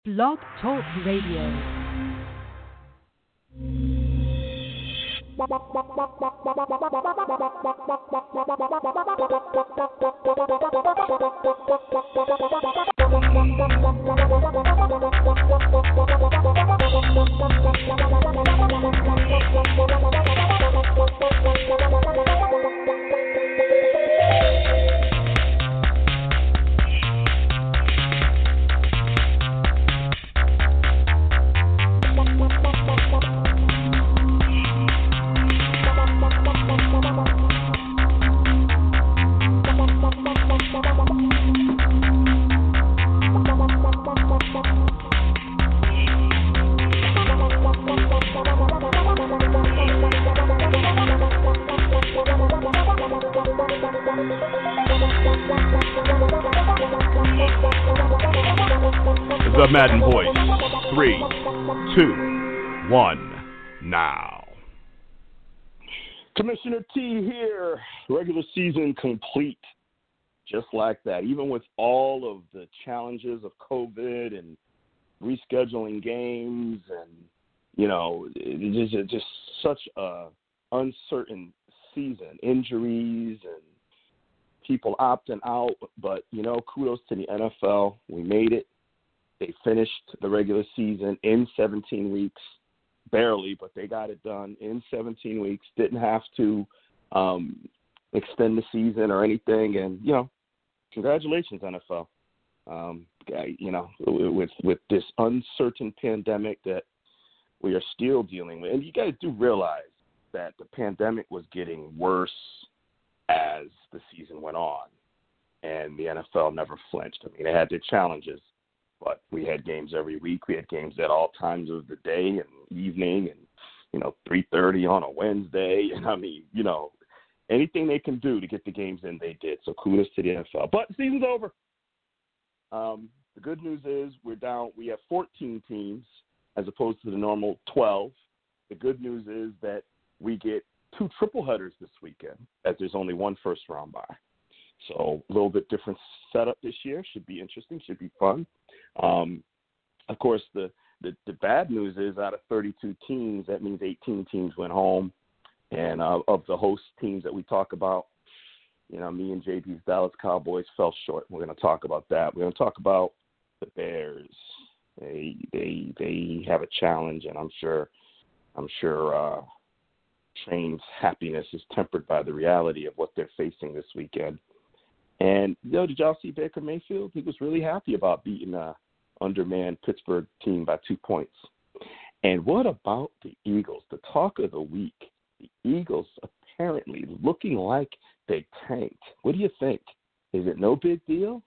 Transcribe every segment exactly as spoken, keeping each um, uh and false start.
Blog Talk Radio. The Madden Voice. Three, two, one, now. Commissioner T here. Regular season complete. Just like that. Even with all of the challenges of COVID and rescheduling games and, you know, it's just, just such a uncertain season. Injuries and people opting out. But, you know, kudos to the N F L. We made it. They finished the regular season in seventeen weeks, barely, but they got it done in seventeen weeks. Didn't have to um, extend the season or anything. And, you know, congratulations, N F L. Um, you know, with with this uncertain pandemic that we are still dealing with. And you guys do realize that the pandemic was getting worse as the season went on. And the N F L never flinched. I mean, they had their challenges. But we had games every week. We had games at all times of the day and evening and, you know, three thirty on a Wednesday. And, I mean, you know, anything they can do to get the games in, they did. So kudos to the N F L. But the season's over. Um, the good news is we're down. We have fourteen teams as opposed to the normal twelve. The good news is that we get two triple headers this weekend as there's only one first-round bye. So a little bit different setup this year. Should be interesting. Should be fun. Um, of course, the, the, the bad news is out of thirty-two teams, that means eighteen teams went home. And uh, of the host teams that we talk about, you know, me and J B's Dallas Cowboys fell short. We're going to talk about that. We're going to talk about the Bears. They they they have a challenge, and I'm sure I'm sure uh, Train's happiness is tempered by the reality of what they're facing this weekend. And, you know, did y'all see Baker Mayfield? He was really happy about beating a undermanned Pittsburgh team by two points. And what about the Eagles? The talk of the week. The Eagles apparently looking like they tanked. What do you think? Is it no big deal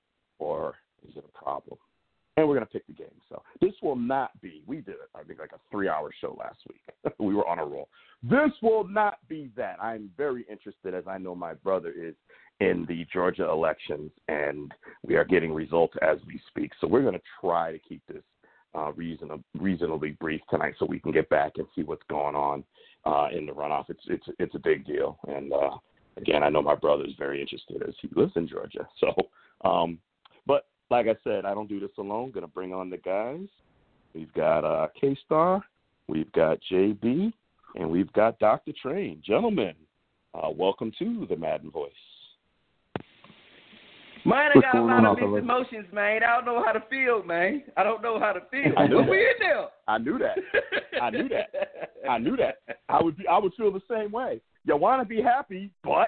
or is it a problem? And we're going to pick the game. So this will not be, we did it, I think, like a three-hour show last week. We were on a roll. This will not be that. I'm very interested, as I know my brother is, in the Georgia elections, and we are getting results as we speak. So we're going to try to keep this uh, reason, reasonably brief tonight so we can get back and see what's going on uh, in the runoff. It's it's it's a big deal. And, uh, again, I know my brother is very interested as he lives in Georgia. So, um, but like I said, I don't do this alone. Going to bring on the guys. We've got uh, K-Star, we've got J B, and we've got Doctor Train. Gentlemen, uh, welcome to the Madden Voice. Man, I got a lot of mixed emotions, man. I don't know how to feel, man. I don't know how to feel. I knew but that. we in there. I knew that. I knew that. I knew that. I would be. I would feel the same way. You want to be happy, but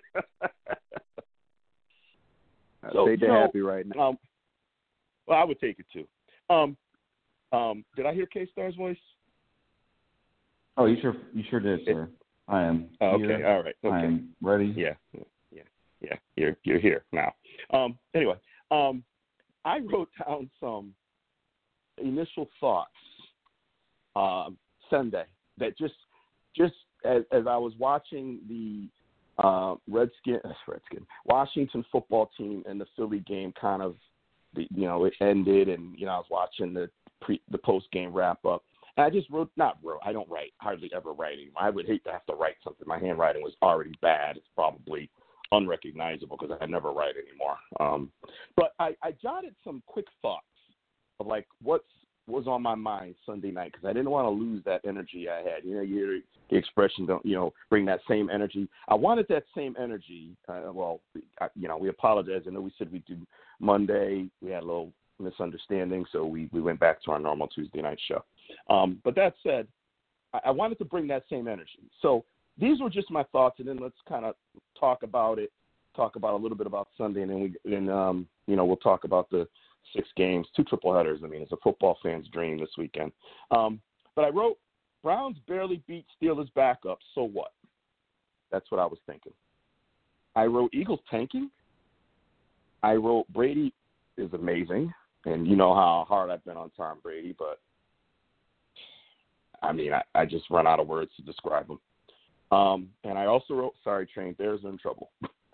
I'd so, take the so, happy right now. Um, well, I would take it too. Um, um, did I hear K-Star's voice? Oh, you sure? You sure did, sir. I am. Oh, okay. Here. All right. Okay. I am ready. Yeah. Yeah. Yeah. You're you're here now. Um, anyway, um, I wrote down some initial thoughts uh, Sunday that just just as, as I was watching the uh, Redskin Redskin Washington football team and the Philly game kind of, you know, it ended, and you know I was watching the pre the post game wrap up. And I just wrote, not wrote, I don't write, hardly ever write anymore. I would hate to have to write something. My handwriting was already bad. It's probably unrecognizable because I never write anymore. Um, but I, I jotted some quick thoughts of like what's was on my mind Sunday night because I didn't want to lose that energy I had. You know, you hear the expression, don't you know, bring that same energy. I wanted that same energy. Uh, well, I, you know, we apologize. I know we said we'd do Monday. We had a little misunderstanding, so we, we went back to our normal Tuesday night show. Um, but that said, I, I wanted to bring that same energy. So these were just my thoughts, and then let's kind of talk about it, talk about a little bit about Sunday, and then we, then um, you know, we'll talk about the six games, two triple headers. I mean, it's a football fan's dream this weekend. Um, but I wrote, Browns barely beat Steelers backup, so what? That's what I was thinking. I wrote Eagles tanking. I wrote Brady is amazing, and you know how hard I've been on Tom Brady, but I mean, I, I just run out of words to describe him. Um, and I also wrote, sorry, Train, Bears are in trouble.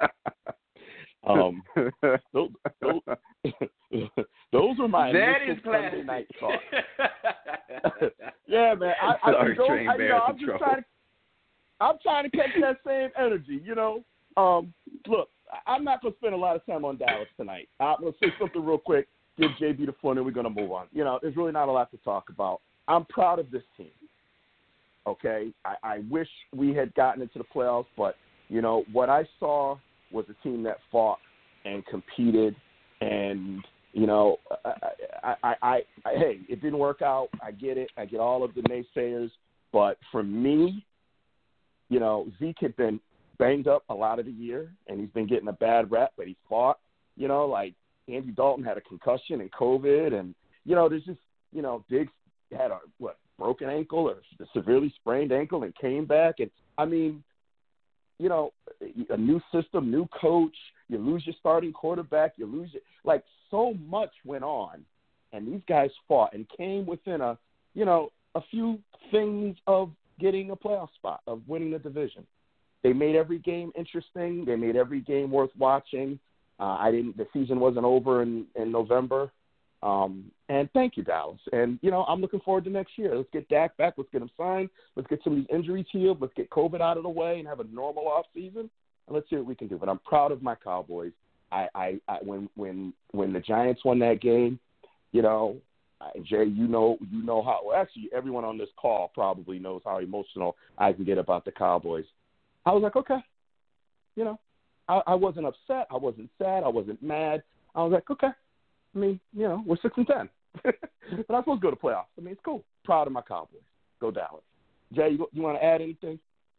Um, those, those, those were my that initial is Sunday night thoughts. Yeah, man. I, I, Sorry, those, Train, I, you know, I'm just trouble. trying to, I'm trying to catch that same energy. You know, um, look, I'm not going to spend a lot of time on Dallas tonight. I'm going to say something real quick, give J B the floor, and then we're going to move on. You know, there's really not a lot to talk about. I'm proud of this team. Okay, I, I wish we had gotten into the playoffs, but you know what I saw was a team that fought and competed, and you know, I, I, I, I, I, hey, it didn't work out. I get it. I get all of the naysayers, but for me, you know, Zeke had been banged up a lot of the year, and he's been getting a bad rep, but he fought. You know, like Andy Dalton had a concussion and COVID, and you know, there's just, you know, Diggs had a what broken ankle or a severely sprained ankle and came back, and I mean. You know, a new system, new coach, you lose your starting quarterback, you lose your, like so much went on, and these guys fought and came within a, you know, a few things of getting a playoff spot, of winning the division. They made every game interesting. They made every game worth watching. Uh, I didn't, the season wasn't over in, in November. Um, and thank you, Dallas. And, you know, I'm looking forward to next year. Let's get Dak back. Let's get him signed. Let's get some of these injuries healed. Let's get COVID out of the way and have a normal offseason. And let's see what we can do. But I'm proud of my Cowboys. I, I, I when when when the Giants won that game, you know, I, Jay, you know, you know how. Well, actually, everyone on this call probably knows how emotional I can get about the Cowboys. I was like, okay, you know, I, I wasn't upset. I wasn't sad. I wasn't mad. I was like, okay. I mean, you know, we're six and ten. But I'm supposed to go to playoffs. I mean, it's cool. Proud of my Cowboys. Go Dallas. Jay, you, you want to add anything?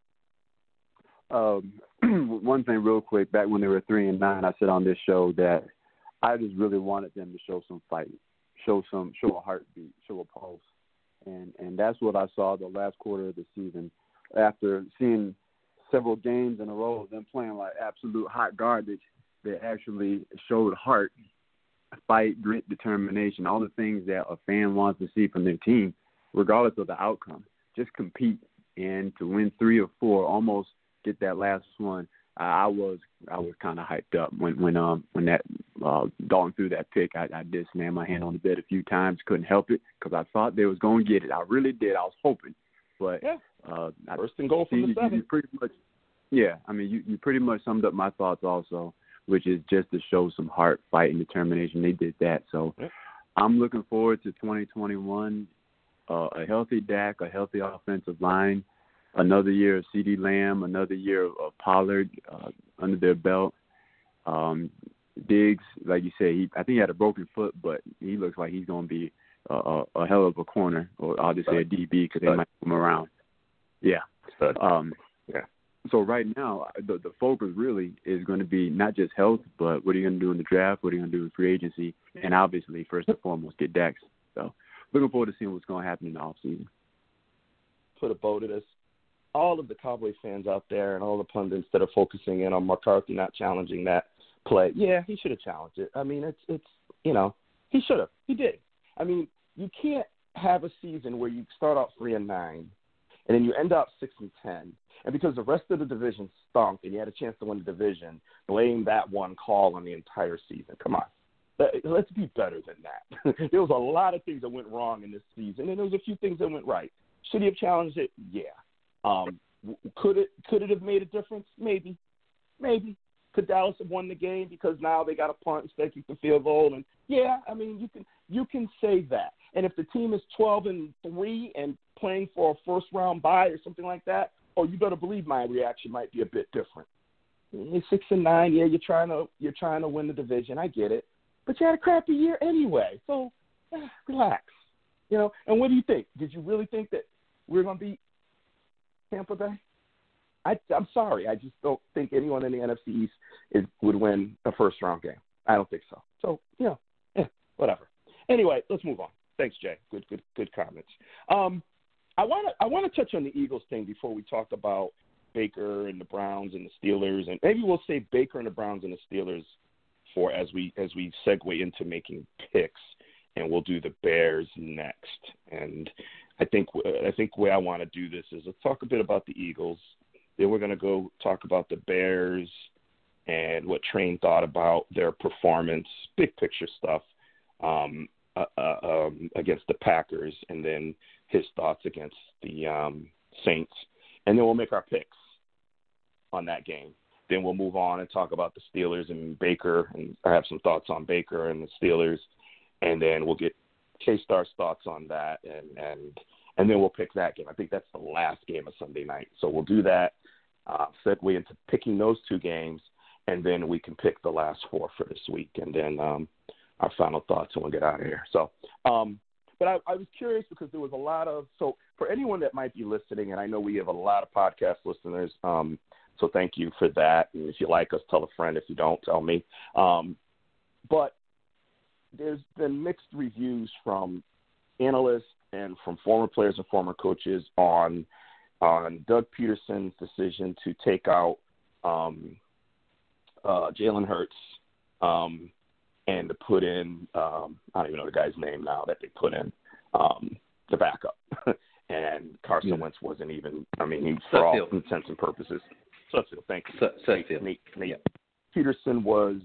Um, one thing real quick, back when they were three and nine, I said on this show that I just really wanted them to show some fight, show some, show a heartbeat, show a pulse. And, and that's what I saw the last quarter of the season. After seeing several games in a row of them playing like absolute hot garbage, they actually showed heart, fight, grit, determination, all the things that a fan wants to see from their team, regardless of the outcome. Just compete, and to win three or four, almost get that last one. I was I was kind of hyped up when when um when that uh, Dalton threw that pick. I, I did slam my hand on the bed a few times, couldn't help it because I thought they was going to get it. I really did. I was hoping, but yeah. uh, first and goal from the seven. You pretty much, yeah. I mean, you you pretty much summed up my thoughts also, which is just to show some heart, fight, and determination. They did that. So yep. I'm looking forward to twenty twenty-one, uh, a healthy Dak, a healthy offensive line, another year of CeeDee Lamb, another year of, of Pollard uh, under their belt. Um, Diggs, like you said, he, I think he had a broken foot, but he looks like he's going to be a, a, a hell of a corner, or I'll just say a D B because they might move him around. Yeah. Um, yeah. So right now, the, the focus really is going to be not just health, but what are you going to do in the draft, what are you going to do in free agency, and obviously, first and foremost, get Dak. So looking forward to seeing what's going to happen in the offseason. Put a bow to this. All of the Cowboys fans out there and all the pundits that are focusing in on McCarthy not challenging that play, yeah, he should have challenged it. I mean, it's, it's you know, he should have. He did. I mean, you can't have a season where you start out three and nine, and then you end up six and ten, and because the rest of the division stunk and you had a chance to win the division, blame that one call on the entire season. Come on. Let's be better than that. There was a lot of things that went wrong in this season, and there was a few things that went right. Should he have challenged it? Yeah. Um, could it could it have made a difference? Maybe. Maybe. Could Dallas have won the game because now they got a punt instead of kick the field goal and Yeah, I mean, you can you can say that. And if the team is twelve and three and playing for a first round bye or something like that, oh, you better believe my reaction might be a bit different. You're six and nine, yeah, you're trying to you're trying to win the division. I get it, but you had a crappy year anyway, so eh, relax. You know. And what do you think? Did you really think that we we're going to beat Tampa Bay? I, I'm sorry, I just don't think anyone in the N F C East is, would win a first round game. I don't think so. So you know, eh, whatever. Anyway, let's move on. Thanks, Jay. Good, good, good comments. Um, I want to I want to touch on the Eagles thing before we talk about Baker and the Browns and the Steelers, and maybe we'll say Baker and the Browns and the Steelers for as we as we segue into making picks, and we'll do the Bears next. And I think I think the way I want to do this is let's talk a bit about the Eagles. Then we're going to go talk about the Bears and what Train thought about their performance, big picture stuff, um, uh, uh, um, against the Packers, and then his thoughts against the um, Saints. And then we'll make our picks on that game. Then we'll move on and talk about the Steelers and Baker, and I have some thoughts on Baker and the Steelers. And then we'll get K-Star's thoughts on that, and, and and then we'll pick that game. I think that's the last game of Sunday night. So we'll do that, uh, segue into picking those two games, and then we can pick the last four for this week, and then um, our final thoughts, and we'll get out of here. So, um, but I, I was curious because there was a lot of – so for anyone that might be listening, and I know we have a lot of podcast listeners, um, so thank you for that. And if you like us, tell a friend. If you don't, tell me. Um, but there's been mixed reviews from analysts and from former players and former coaches on on Doug Peterson's decision to take out um, uh, Jalen Hurts um, and to put in um, I don't even know the guy's name now that they put in um, the backup. And Carson yeah. Wentz wasn't even. I mean, he for all intents and purposes. Sudfield, thank you. Sudfield. Nate, Nate. Yeah. Peterson was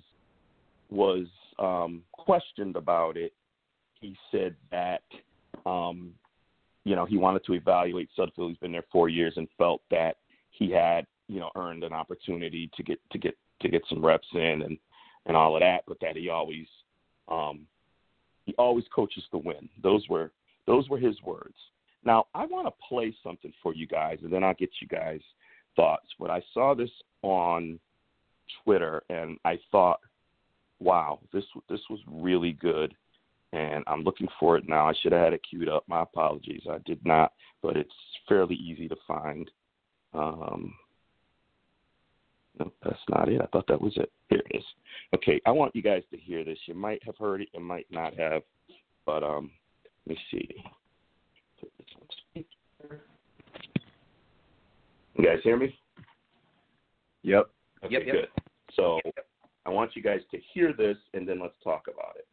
was um, questioned about it. He said that, um, you know, he wanted to evaluate Sudfeld. He's been there four years and felt that he had, you know, earned an opportunity to get to get to get some reps in and, and all of that, but that he always um, he always coaches to win. Those were those were his words. Now I want to play something for you guys, and then I'll get you guys' thoughts. But I saw this on Twitter, and I thought, wow, this this was really good. And I'm looking for it now. I should have had it queued up. My apologies. I did not, but it's fairly easy to find. Um, no, that's not it. I thought that was it. Here it is. Okay, I want you guys to hear this. You might have heard it. You might not have. But um, let me see. You guys hear me? Yep. Okay, yep, yep. Good. So I want you guys to hear this, and then let's talk about it.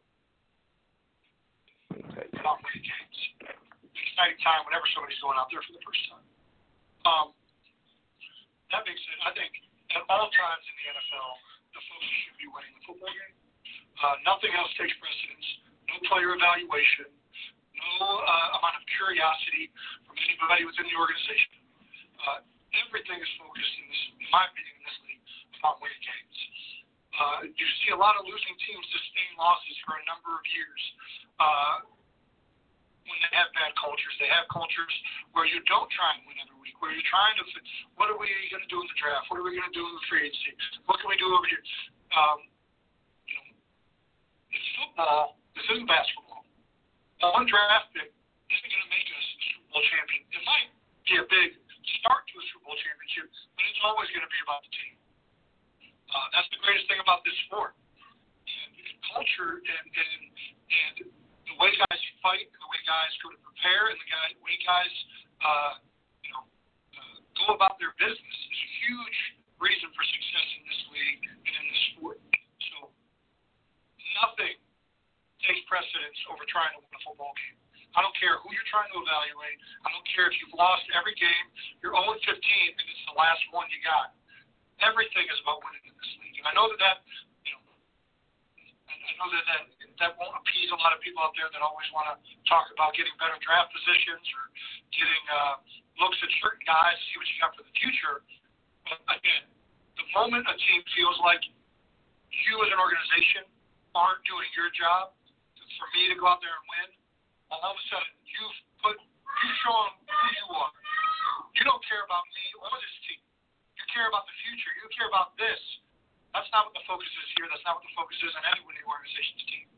Okay. About winning games. Exciting time whenever somebody's going out there for the first time. Um, that being said, I think at all times in the N F L, the focus should be winning the football game. Uh, nothing else takes precedence. No player evaluation. No uh, amount of curiosity from anybody within the organization. Uh, everything is focused, in, this, in my opinion, in this league, on winning games. Uh, you see a lot of losing teams sustain losses for a number of years. Uh, when they have bad cultures, they have cultures where you don't try and win every week, where you're trying to, what are we going to do in the draft? What are we going to do in the free agency? What can we do over here? Um, you know, it's football. This isn't basketball. One draft pick isn't going to make us a Super Bowl champion. It might be a big start to a Super Bowl championship, but it's always going to be about the team. Uh, that's the greatest thing about this sport. And, and culture and, and and the way guys fight and the way guys go to prepare and the guy, way guys uh, you know, uh, go about their business is a huge reason for success in this league and in this sport. So nothing takes precedence over trying to win a football game. I don't care who you're trying to evaluate. I don't care if you've lost every game. You're oh and fifteen and it's the last one you got. Everything is about winning in this league. And I know that that, you know, I know that that, that won't appease a lot of people out there that always want to talk about getting better draft positions or getting uh, looks at certain guys to see what you got for the future. But again, the moment a team feels like you as an organization aren't doing your job for me to go out there and win, all of a sudden you've put, you've shown who you are. You don't care about me or this team. You care about the future. You care about this. That's not what the focus is here. That's not what the focus is on any winning organization's team.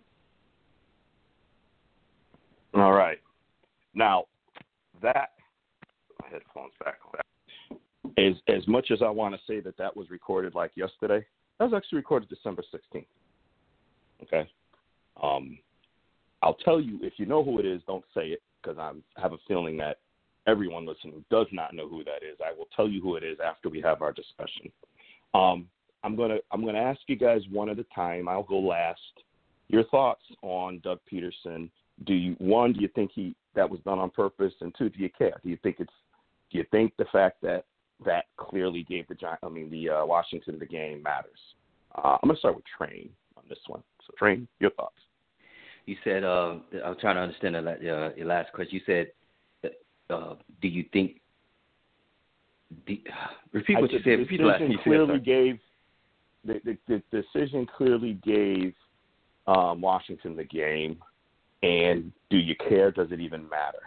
All right. Now, that my headphones back on. As as much as I want to say that that was recorded like yesterday, that was actually recorded December sixteenth. Okay. Um, I'll tell you, if you know who it is, don't say it, because I have a feeling that everyone listening does not know who that is. I will tell you who it is after we have our discussion. Um, I'm gonna I'm gonna ask you guys one at a time. I'll go last. Your thoughts on Doug Peterson? Do you one? Do you think he that was done on purpose? And two, do you care? Do you think it's do you think the fact that that clearly gave the Giant, I mean the uh, Washington the game matters? Uh, I'm gonna start with Train on this one. So Train, your thoughts? You said uh, I was trying to understand the, uh, your last question. You said, uh, do you think? The, repeat what I you said. Repeat the last thing you clearly said. Gave, the, the, the decision clearly gave um, Washington the game, and do you care? Does it even matter?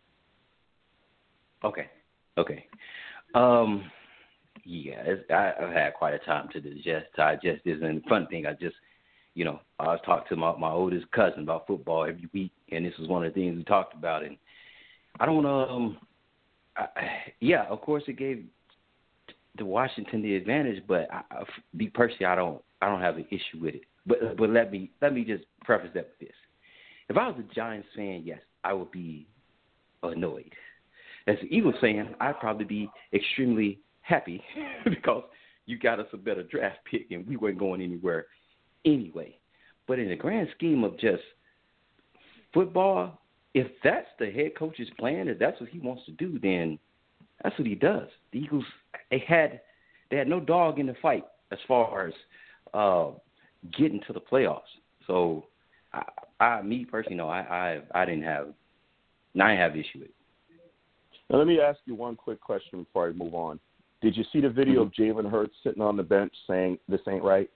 Okay. Okay. Um, yeah, it's, I, I've had quite a time to digest, digest this. And the fun thing, I just, you know, I was talking to my, my oldest cousin about football every week, and this was one of the things we talked about. And I don't, um, I, yeah, of course it gave the Washington the advantage, but I, I, me personally, I don't, I don't have an issue with it. But, but let me, let me just preface that with this: if I was a Giants fan, yes, I would be annoyed. As an Eagles fan, I'd probably be extremely happy because you got us a better draft pick and we weren't going anywhere anyway. But in the grand scheme of just football, if that's the head coach's plan, if that's what he wants to do, then that's what he does. The Eagles, they had they had no dog in the fight as far as uh, getting to the playoffs. So, I, I me personally, no, I, I I didn't have, I didn't have issue with it. Now, let me ask you one quick question before I move on. Did you see the video of Jalen Hurts sitting on the bench saying, "This ain't right"?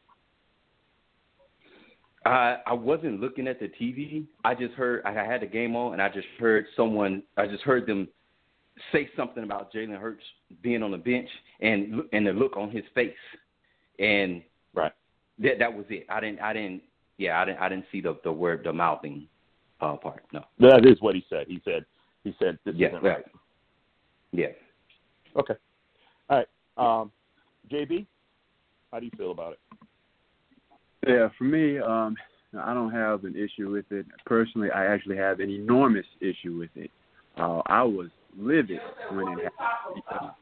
I I wasn't looking at the T V. I just heard, I had the game on, and I just heard someone, I just heard them say something about Jalen Hurts being on the bench and and the look on his face, and right, that that was it. I didn't, I didn't, yeah, I didn't, I didn't see the the word, the mouthing uh, part. No, that is what he said. He said, he said, "This yeah, isn't right." right." Yeah. Okay. All right. Um, J B, how do you feel about it? Yeah, for me, um, I don't have an issue with it. Personally, I actually have an enormous issue with it. Uh, I was livid when it happened.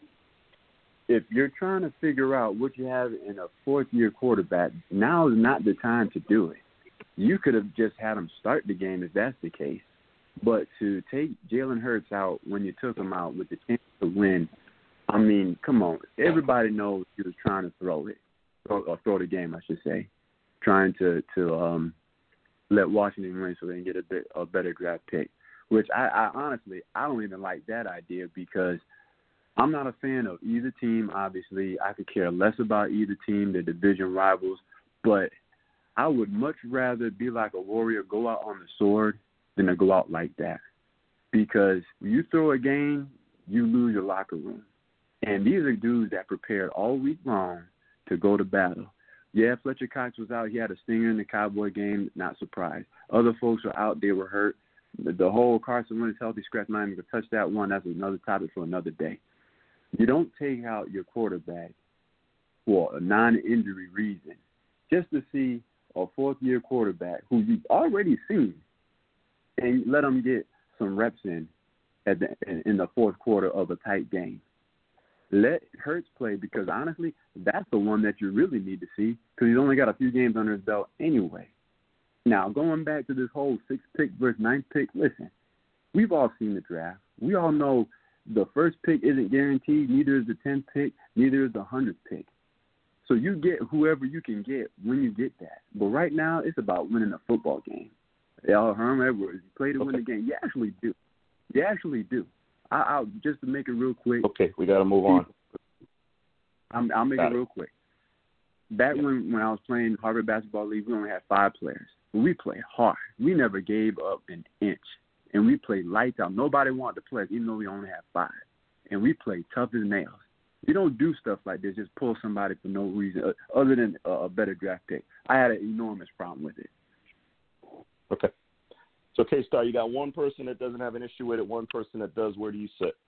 If you're trying to figure out what you have in a fourth-year quarterback, now is not the time to do it. You could have just had him start the game if that's the case. But to take Jalen Hurts out when you took him out with the chance to win, I mean, come on. Everybody knows he was trying to throw it, or, or throw the game, I should say, trying to to um, let Washington win so they can get a bit a better draft pick. Which I, I honestly I don't even like that idea because I'm not a fan of either team. Obviously, I could care less about either team, the division rivals, but I would much rather be like a warrior, go out on the sword, than to go out like that. Because when you throw a game, you lose your locker room. And these are dudes that prepared all week long to go to battle. Yeah, Fletcher Cox was out. He had a stinger in the Cowboy game. Not surprised. Other folks were out. They were hurt. The, the whole Carson Wentz healthy scratch not even going to touch that one. That's another topic for another day. You don't take out your quarterback for a non-injury reason just to see a fourth-year quarterback who you've already seen and let them get some reps in at the, in the fourth quarter of a tight game. Let Hurts play because, honestly, that's the one that you really need to see because he's only got a few games under his belt anyway. Now, going back to this whole sixth pick versus ninth pick, listen, we've all seen the draft. We all know the first pick isn't guaranteed, neither is the tenth pick, neither is the hundredth pick. So you get whoever you can get when you get that. But right now, it's about winning a football game. Y'all, Herm Edwards, you play to win the game. You actually do. You actually do. I, I'll just to make it real quick. Okay, we got to move on. I'm, I'll make got it real quick. back yeah. when, when I was playing Harvard Basketball League, we only had five players. But we played hard. We never gave up an inch. And we played lights out. Nobody wanted to play us, even though we only had five. And we played tough as nails. You don't do stuff like this, just pull somebody for no reason uh, other than a, a better draft pick. I had an enormous problem with it. Okay. So, K-Star, you got one person that doesn't have an issue with it, one person that does. Where do you sit?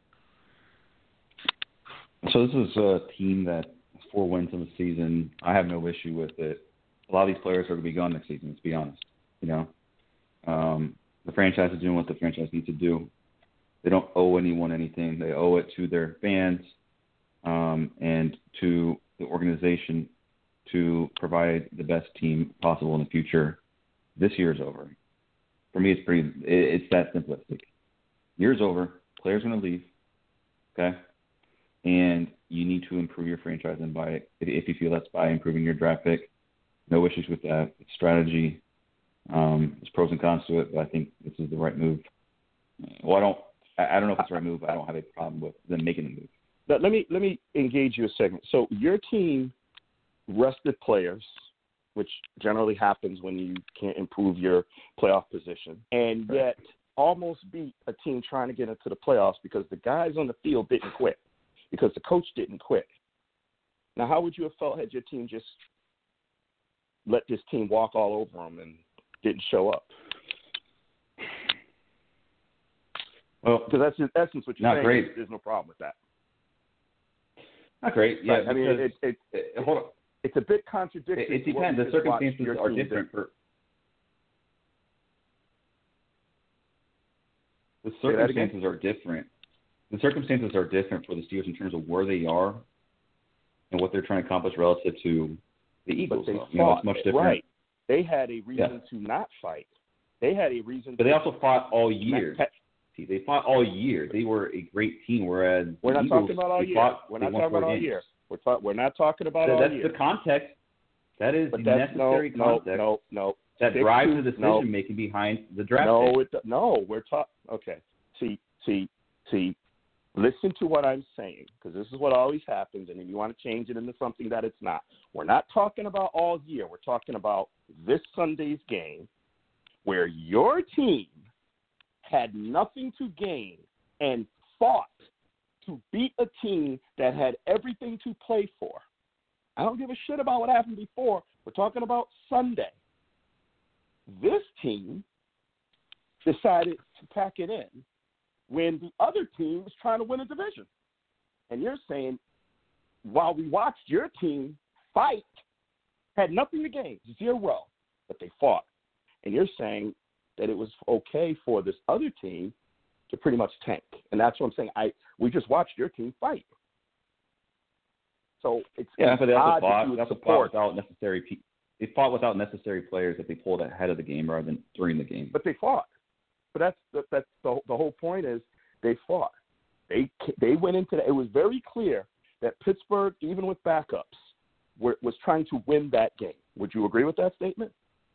So this is a team that four wins in the season. I have no issue with it. A lot of these players are going to be gone next season, let's be honest. You know, um, the franchise is doing what the franchise needs to do. They don't owe anyone anything. They owe it to their fans um, and to the organization to provide the best team possible in the future. This year's over. For me, it's pretty. It's that simplistic. Year's over. Players are going to leave. Okay, and you need to improve your franchise, and by if you feel that's by improving your draft pick, no issues with that. It's strategy. Um, there's pros and cons to it, but I think this is the right move. Well, I don't. I don't know if it's the right move. But I don't have a problem with them making the move. Now, let me let me engage you a second. So your team rested players, which generally happens when you can't improve your playoff position, and yet almost beat a team trying to get into the playoffs because the guys on the field didn't quit, because the coach didn't quit. Now, how would you have felt had your team just let this team walk all over them and didn't show up? Well, because that's in essence what you're not saying. Great. There's no problem with that. Not great. Yeah, right. I mean, it, it, it, it, hold on. It's a bit contradictory. It, it depends. The circumstances are different for. The circumstances are different. The circumstances are different for the Steelers in terms of where they are and what they're trying to accomplish relative to the Eagles. But they you know, it's much different. Right. They had a reason yeah. to not fight. They had a reason. But to they also fought all year. Not, See, they fought all year. They were a great team, whereas we're not Eagles, talking about all year. Fought, we're not talking about all games. year. We're ta- We're not talking about so all that's year. That's the context. That is but the that's, necessary no, context. No, no, no. That Stick drives to, the decision no, making behind the draft. No, pick. it, no. We're talking. Okay. See, see, see. Listen to what I'm saying, because this is what always happens, and then you want to change it into something that it's not. We're not talking about all year. We're talking about this Sunday's game, where your team had nothing to gain and fought to beat a team that had everything to play for. I don't give a shit about what happened before. We're talking about Sunday. This team decided to pack it in when the other team was trying to win a division. And you're saying, while we watched your team fight, had nothing to gain, zero, but they fought. And you're saying that it was okay for this other team to pretty much tank. And that's what I'm saying. I we just watched your team fight. So it's yeah, but they also fought, they also fought without necessary pe- they fought without necessary players that they pulled ahead of the game rather than during the game. But they fought. But that's the, that's the the whole point is they fought. They they went into the, it was very clear that Pittsburgh, even with backups, were, was trying to win that game. Would you agree with that statement?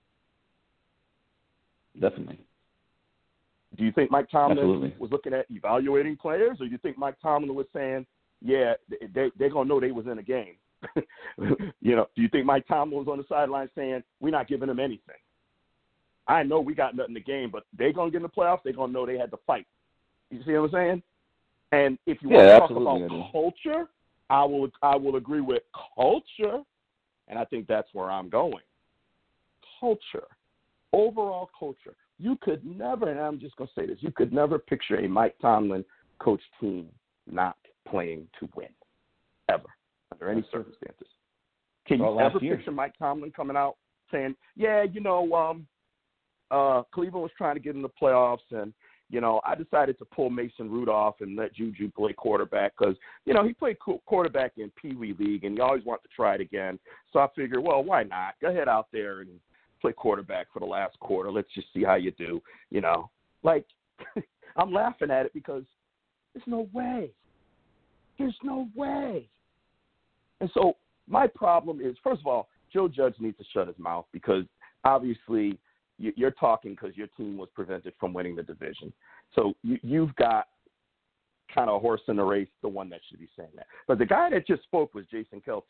Definitely. Do you think Mike Tomlin Absolutely. was looking at evaluating players, or do you think Mike Tomlin was saying, yeah, they they're gonna know they was in a game? You know, do you think Mike Tomlin was on the sideline saying, we're not giving them anything? I know we got nothing to gain, but they're going to get in the playoffs. They're going to know they had to fight. You see what I'm saying? And if you yeah, want to talk about I culture, I will I will agree with culture, and I think that's where I'm going. Culture, overall culture. You could never, and I'm just going to say this, you could never picture a Mike Tomlin coach team not playing to win, ever, under any circumstances. Can you ever year. picture Mike Tomlin coming out saying, yeah, you know, um, Uh, Cleveland was trying to get in the playoffs, and, you know, I decided to pull Mason Rudolph and let Juju play quarterback because, you know, he played quarterback in Pee Wee League, and he always wanted to try it again. So I figured, well, why not? Go ahead out there and play quarterback for the last quarter. Let's just see how you do, you know. Like, I'm laughing at it because there's no way. There's no way. And so my problem is, first of all, Joe Judge needs to shut his mouth because obviously – you're talking because your team was prevented from winning the division. So you, you've got kind of a horse in the race, the one that should be saying that. But the guy that just spoke was Jason Kelce.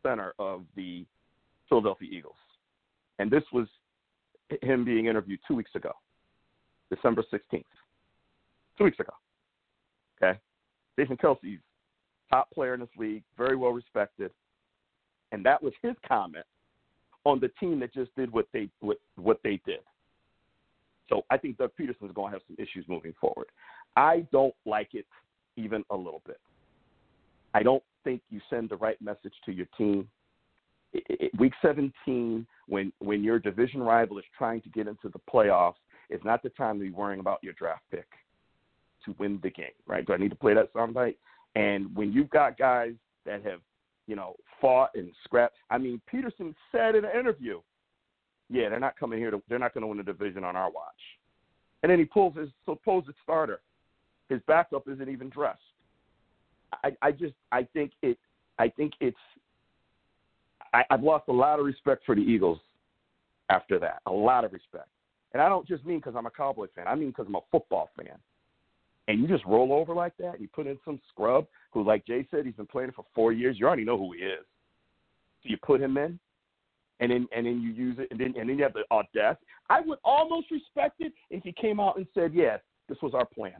center of the Philadelphia Eagles. And this was him being interviewed two weeks ago, December sixteenth. Two weeks ago. Okay? Jason Kelce's top player in this league, very well respected. And that was his comment on the team that just did what they what, what they did. So I think Doug Peterson's going to have some issues moving forward. I don't like it even a little bit. I don't think you send the right message to your team. It, it, week seventeen, when, when your division rival is trying to get into the playoffs, is not the time to be worrying about your draft pick to win the game, right? Do I need to play that soundbite? And when you've got guys that have, you know, fought and scrapped, I mean, Peterson said in an interview, yeah, they're not coming here to, they're not going to win the division on our watch. And then he pulls his supposed starter. His backup isn't even dressed. I, I just, I think it, I think it's, I, I've lost a lot of respect for the Eagles after that, a lot of respect. And I don't just mean because I'm a Cowboy fan. I mean because I'm a football fan. And you just roll over like that. You put in some scrub who, like Jay said, he's been playing for four years. You already know who he is. So you put him in, and then and then you use it, and then and then you have the audacity. I would almost respect it if he came out and said, "Yes, this was our plan."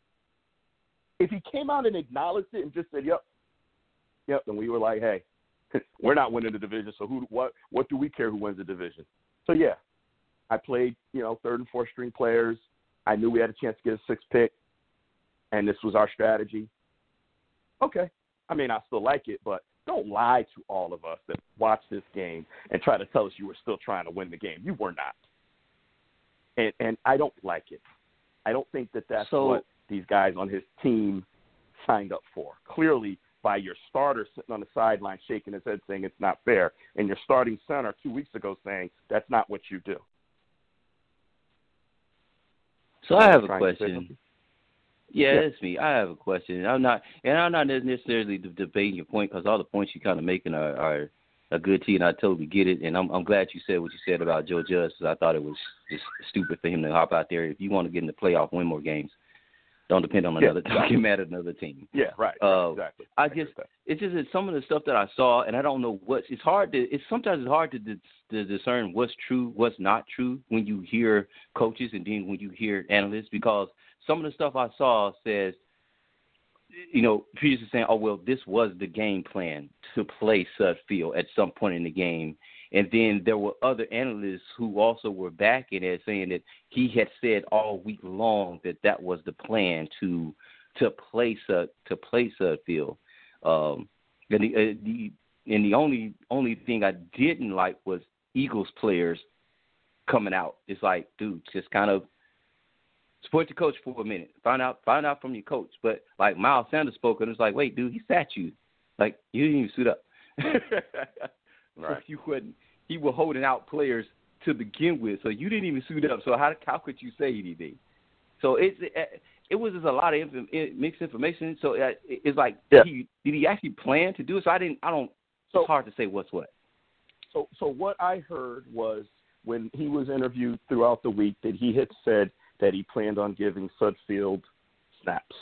If he came out and acknowledged it and just said, "Yep, yep," then we were like, "Hey, we're not winning the division, so who? What? What do we care who wins the division?" So yeah, I played, you know, third and fourth string players. I knew we had a chance to get a sixth pick. And this was our strategy. Okay. I mean, I still like it, but don't lie to all of us that watch this game and try to tell us you were still trying to win the game. You were not. And and I don't like it. I don't think that that's so, what these guys on his team signed up for. Clearly, by your starter sitting on the sideline shaking his head saying it's not fair, and your starting center two weeks ago saying that's not what you do. So I have a question. Yeah, that's me. I have a question. I'm not, and I'm not necessarily debating your point because all the points you're kind of making are, are, are good to you, and I totally get it. And I'm, I'm glad you said what you said about Joe Judge because I thought it was just stupid for him to hop out there. If you want to get in the playoff, win more games, don't depend on another. Yeah, don't get mad at another team. Yeah, right. Uh, exactly. I just, it's just that some of the stuff that I saw, and I don't know what's. It's hard to. It's sometimes it's hard to, to, to discern what's true, what's not true when you hear coaches and then when you hear analysts because. Some of the stuff I saw says, you know, Peterson saying, oh, well, this was the game plan to play Sudfeld at some point in the game. And then there were other analysts who also were backing it, saying that he had said all week long that that was the plan to to play Sud, to play Sudfeld. Um, and the, uh, the and the only only thing I didn't like was Eagles players coming out. It's like, dude, just kind of. Support your coach for a minute. Find out find out from your coach. But, like, Miles Sanders spoke, and it's like, wait, dude, he sat you. Like, you didn't even suit up. Right. So you wouldn't, he was holding out players to begin with, so you didn't even suit up. So how how could you say anything? So it's, it, it was just a lot of inf- mixed information. So it's like, yeah. did, he, did he actually plan to do it? So I didn't, I don't, so, it's hard to say what's what. So, so what I heard was when he was interviewed throughout the week that he had said that he planned on giving Sudfeld snaps,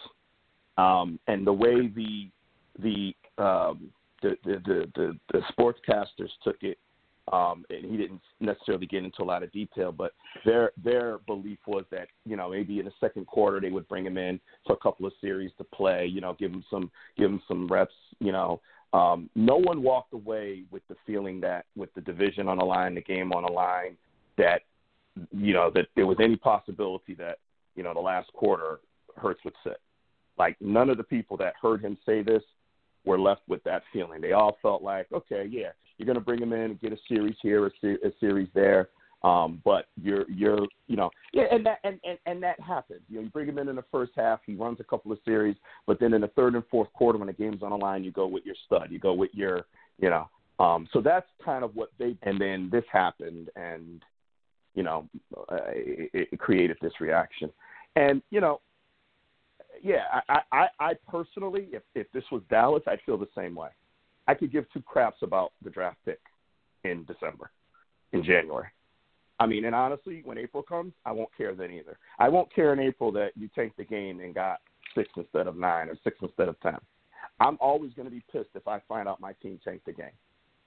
um, and the way the the, um, the, the the the the sportscasters took it, um, and he didn't necessarily get into a lot of detail, but their their belief was that you know maybe in the second quarter they would bring him in for a couple of series to play, you know, give him some give him some reps, you know. Um, no one walked away with the feeling that with the division on the line, the game on the line, that you know, that there was any possibility that, you know, the last quarter Hurts would sit. Like, none of the people that heard him say this were left with that feeling. They all felt like, okay, yeah, you're going to bring him in and get a series here, a, se- a series there, um, but you're, you're, you know, yeah, and that, and, and, and that happens. You know, you bring him in in the first half, he runs a couple of series, but then in the third and fourth quarter when the game's on the line, you go with your stud, you go with your, you know, um, so that's kind of what they, and then this happened, and, you know, uh, it, it created this reaction. And, you know, yeah, I, I, I personally, if, if this was Dallas, I'd feel the same way. I could give two craps about the draft pick in December, in January. I mean, and honestly, when April comes, I won't care then either. I won't care in April that you tanked the game and got six instead of nine or six instead of ten. I'm always going to be pissed if I find out my team tanked the game.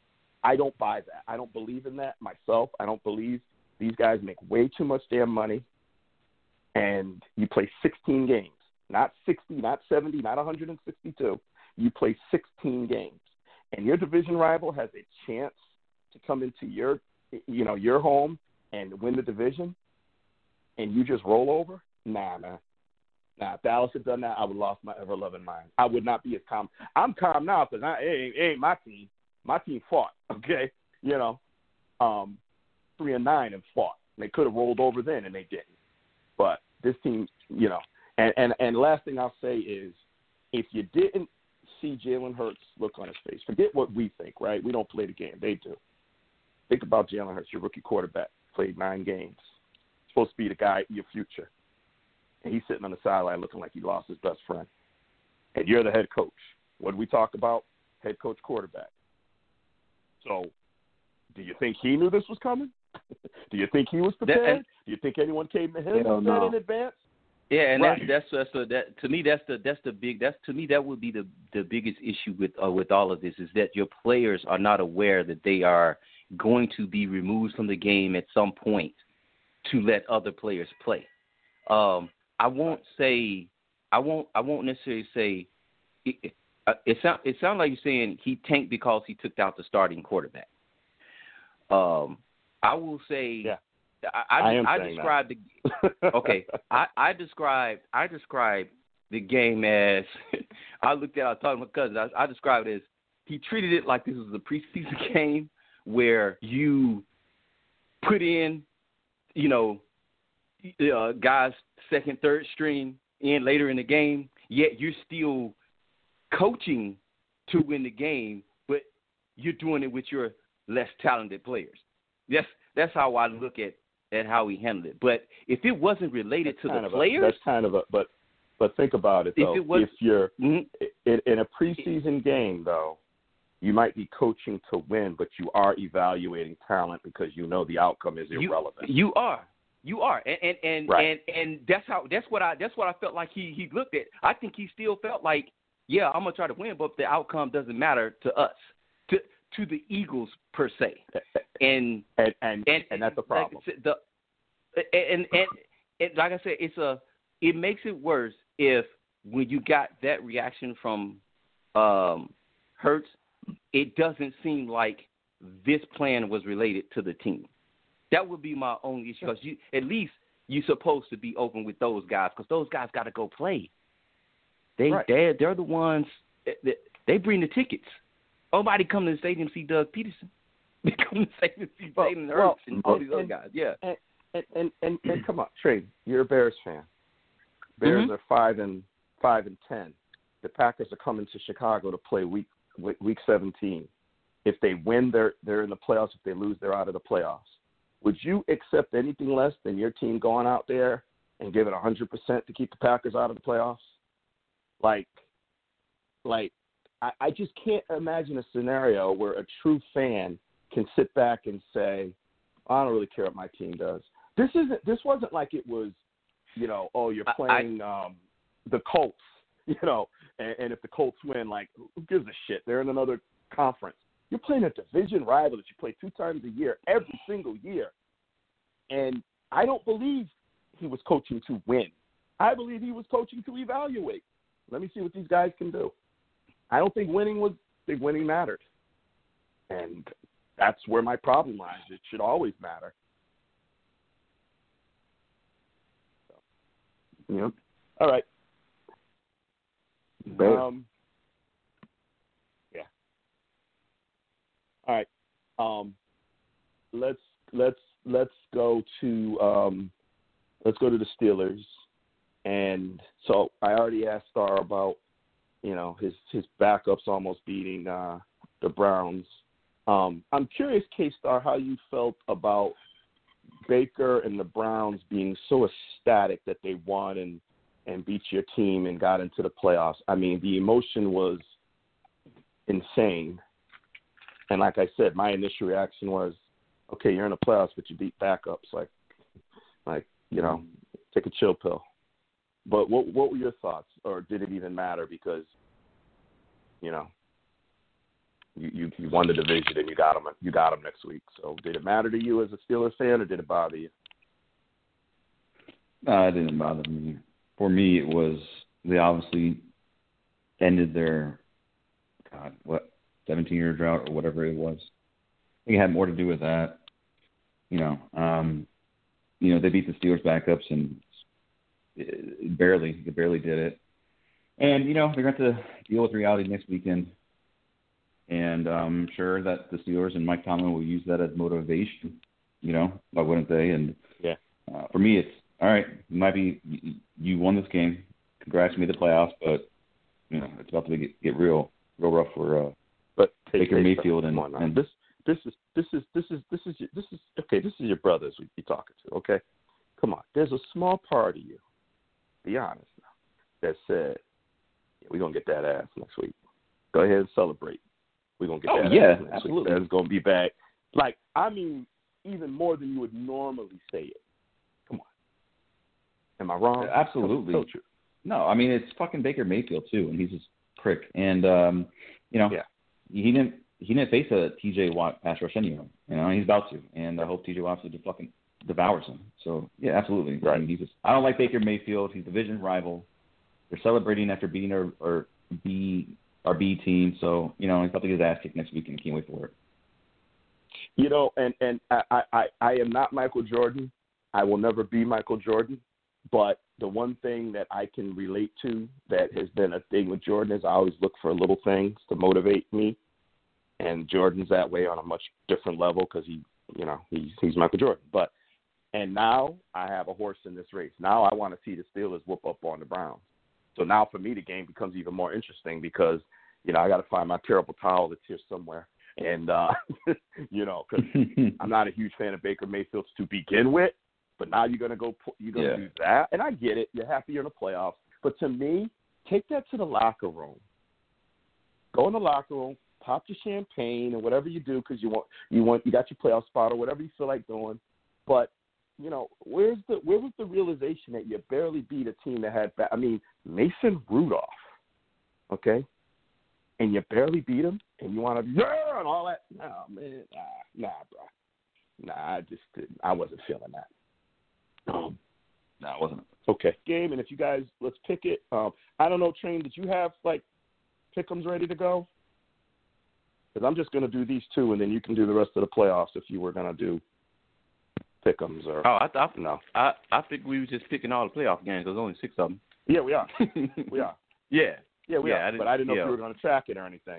I don't buy that. I don't believe in that myself. I don't believe these guys make way too much damn money, and you play sixteen games, not sixty, not seventy, not one hundred sixty-two. You play sixteen games, and your division rival has a chance to come into your, you know, your home and win the division, and you just roll over? Nah, man. Nah, if Dallas had done that, I would have lost my ever-loving mind. I would not be as calm. I'm calm now because it ain't, it ain't my team. My team fought, okay? You know, um, three and nine and fought. They could have rolled over then, and they didn't. But this team, you know, and, and, and last thing I'll say is if you didn't see Jalen Hurts look on his face, forget what we think, right? We don't play the game. They do. Think about Jalen Hurts, your rookie quarterback, played nine games. Supposed to be the guy, your future. And he's sitting on the sideline looking like he lost his best friend. And you're the head coach. What do we talk about? Head coach, quarterback. So do you think he knew this was coming? Do you think he was prepared? That, and, do you think anyone came to him and said in advance? Yeah, and right. that's that's that's a, that to me that's the that's the big that's to me that would be the the biggest issue with uh, with all of this is that your players are not aware that they are going to be removed from the game at some point to let other players play. Um, I won't say I won't I won't necessarily say it. It, it sound it sounds like you're saying he tanked because he took out the starting quarterback. Um, I will say. Yeah. I, I, I am I saying described that. the okay. I, I described I described the game as I looked at. I was talking to my cousin. I, I described it as he treated it like this was a preseason game where you put in, you know, uh, guys second, third string in later in the game. Yet you're still coaching to win the game, but you're doing it with your less talented players. That's that's how I look at. At how he handled it, but if it wasn't related that's to the a, players, that's kind of a. But but think about it though. If, it was, if you're mm-hmm. in, in a preseason game, though, you might be coaching to win, but you are evaluating talent because you know the outcome is irrelevant. You, you are, you are, and and and, right. and and that's how that's what I that's what I felt like he he looked at. I think he still felt like, yeah, I'm gonna try to win, but the outcome doesn't matter to us, to to the Eagles per se, and and and and, and that's the problem. Like the, and, and and like I said, it's a it makes it worse if when you got that reaction from um, Hurts, it doesn't seem like this plan was related to the team. That would be my only issue because you at least you're supposed to be open with those guys because those guys got to go play. They right. they're, they're the ones that, they bring the tickets. Nobody come to the stadium to see Doug Peterson. They come to the stadium to see well, Jalen Hurts well, and all these and, other guys. Yeah. And and, and, and, and come on, Trey, you're a Bears fan. Bears mm-hmm. are five and five and ten. The Packers are coming to Chicago to play week week seventeen. If they win, they're they're in the playoffs. If they lose, they're out of the playoffs. Would you accept anything less than your team going out there and giving one hundred percent to keep the Packers out of the playoffs? Like, like I, I just can't imagine a scenario where a true fan can sit back and say, I don't really care what my team does. This isn't. This wasn't like it was, you know, oh, you're playing I, um, the Colts, you know, and, and if the Colts win, like, who gives a shit? They're in another conference. You're playing a division rival that you play two times a year, every single year. And I don't believe he was coaching to win. I believe he was coaching to evaluate. Let me see what these guys can do. I don't think winning was think winning mattered. And that's where my problem lies. It should always matter. So, yep. All right. Um, yeah. All right. Um, let's let's let's go to um, let's go to the Steelers. And so I already asked Star about, you know, his his backups almost beating uh, the Browns. Um, I'm curious, K-Star, how you felt about Baker and the Browns being so ecstatic that they won and, and beat your team and got into the playoffs. I mean, the emotion was insane. And like I said, my initial reaction was, okay, you're in the playoffs, but you beat backups. Like, like you know, take a chill pill. But what what were your thoughts, or did it even matter? Because, you know. You, you you won the division and you got them. You got them next week. So did it matter to you as a Steelers fan, or did it bother you? No, it didn't bother me. For me, it was they obviously ended their God what seventeen-year drought or whatever it was. I think it had more to do with that. You know, um, you know they beat the Steelers backups and it, barely, they barely did it. And you know they're going to have to deal with reality next weekend. And I'm sure that the Steelers and Mike Tomlin will use that as motivation. You know, why wouldn't they? And yeah, uh, for me, it's all right. You might be you, you won this game. Congrats, you made the playoffs, but you know it's about to get, get real, real rough for uh, but Baker Mayfield and, and this. This is this is this is this is this is okay. This is your brothers you're talking to. Okay, come on. There's a small part of you, be honest now, that said, yeah, we're gonna get that ass next week. Go ahead and celebrate. We're going to get oh, that yeah, next absolutely. Week. That's going to be back. Like, I mean, even more than you would normally say it. Come on. Am I wrong? Absolutely. So true. No, I mean, it's fucking Baker Mayfield, too, and he's just prick. And, um, you know, yeah. he didn't he didn't face a T J Watt pass rush anyway. You know, he's about to. And I hope T J Watt just fucking devours him. So, yeah, absolutely. Right. I mean, he's just, I don't like Baker Mayfield. He's a division rival. They're celebrating after beating our, our B our B team, so you know he's about to get his ass kicked next week, and can't wait for it. You know, and and I, I I am not Michael Jordan. I will never be Michael Jordan. But the one thing that I can relate to that has been a thing with Jordan is I always look for little things to motivate me, and Jordan's that way on a much different level because he, you know, he's he's Michael Jordan. But and now I have a horse in this race. Now I want to see the Steelers whoop up on the Browns. So now for me, the game becomes even more interesting because, you know, I got to find my terrible towel that's here somewhere. And, uh, you know, because I'm not a huge fan of Baker Mayfield to begin with. But now you're going to go, you're going to yeah. do that. And I get it. You're happy you're in the playoffs. But to me, take that to the locker room. Go in the locker room, pop your champagne and whatever you do because you want, you want, you got your playoff spot or whatever you feel like doing. But you know, where's the where was the realization that you barely beat a team that had, I mean, Mason Rudolph, okay, and you barely beat him, and you want to yeah and all that? No, man, nah, nah, bro, nah, I just didn't. I wasn't feeling that. Um, no, I wasn't. Okay, game, and if you guys let's pick it. Um, I don't know, Train, did you have like pick'ems ready to go? Because I'm just gonna do these two, and then you can do the rest of the playoffs if you were gonna do pick'ems or oh, I thought no. I I think we were just picking all the playoff games. There's only six of them. Yeah, we are. we are. Yeah, yeah, we yeah, are. I but I didn't know yeah. if you were going to track it or anything.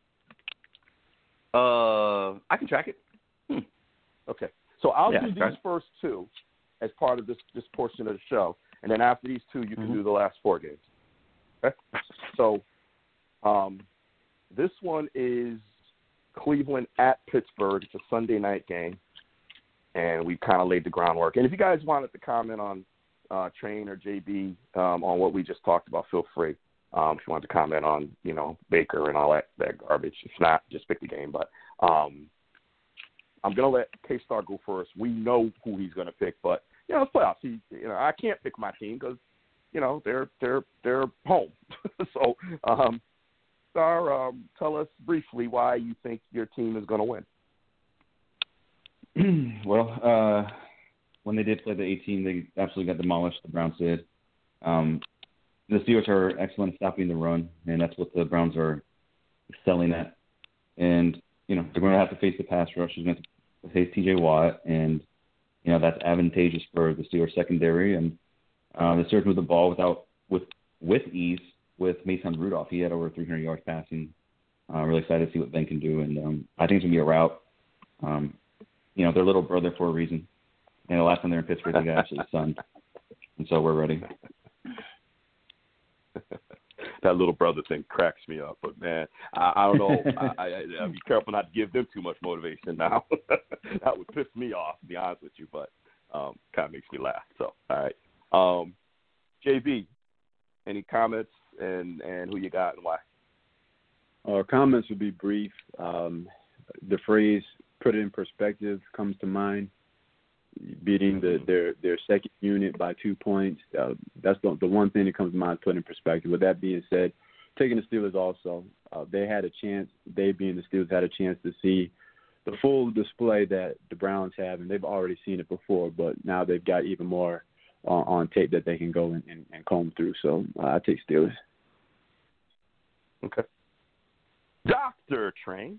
Uh, I can track it. Hmm. Okay, so I'll yeah, do these first two as part of this this portion of the show, and then after these two, you can mm-hmm. do the last four games. Okay. So, um, this one is Cleveland at Pittsburgh. It's a Sunday night game. And we kind of laid the groundwork. And if you guys wanted to comment on uh, Train or J B um, on what we just talked about, feel free. Um, if you wanted to comment on, you know, Baker and all that, that garbage. If not, just pick the game. But um, I'm going to let K-Star go first. We know who he's going to pick. But, you know, it's playoffs. He, you know, I can't pick my team because, you know, they're they're they're home. so, um, Star, um, tell us briefly why you think your team is going to win. Well, uh, when they did play the eighteen, they absolutely got demolished. The Browns did. Um, the Steelers are excellent at stopping the run, and that's what the Browns are excelling at. And, you know, they're going to have to face the pass rush. They're going to have to face T J Watt, and, you know, that's advantageous for the Steelers secondary. And uh, the Steelers moved the ball without with with ease with Mason Rudolph. He had over three hundred yards passing. I'm uh, really excited to see what Ben can do, and um, I think it's going to be a rout. Um, You know, their little brother for a reason. And the last time they were in Pittsburgh, they got absolutely sunned. And so we're ready. That little brother thing cracks me up. But, man, I, I don't know. I, I, I'll be careful not to give them too much motivation now. That would piss me off, to be honest with you. But um, kind of makes me laugh. So, all right. Um, J B, any comments and, and who you got and why? Our comments would be brief. Um, the phrase "put it in perspective" comes to mind. Beating the, their their second unit by two points. Uh, that's the, the one thing that comes to mind. Put in perspective. With that being said, taking the Steelers also. Uh, they had a chance, they being the Steelers, had a chance to see the full display that the Browns have, and they've already seen it before, but now they've got even more on, on tape that they can go and, and, and comb through. So uh, I take Steelers. Okay. Doctor Train.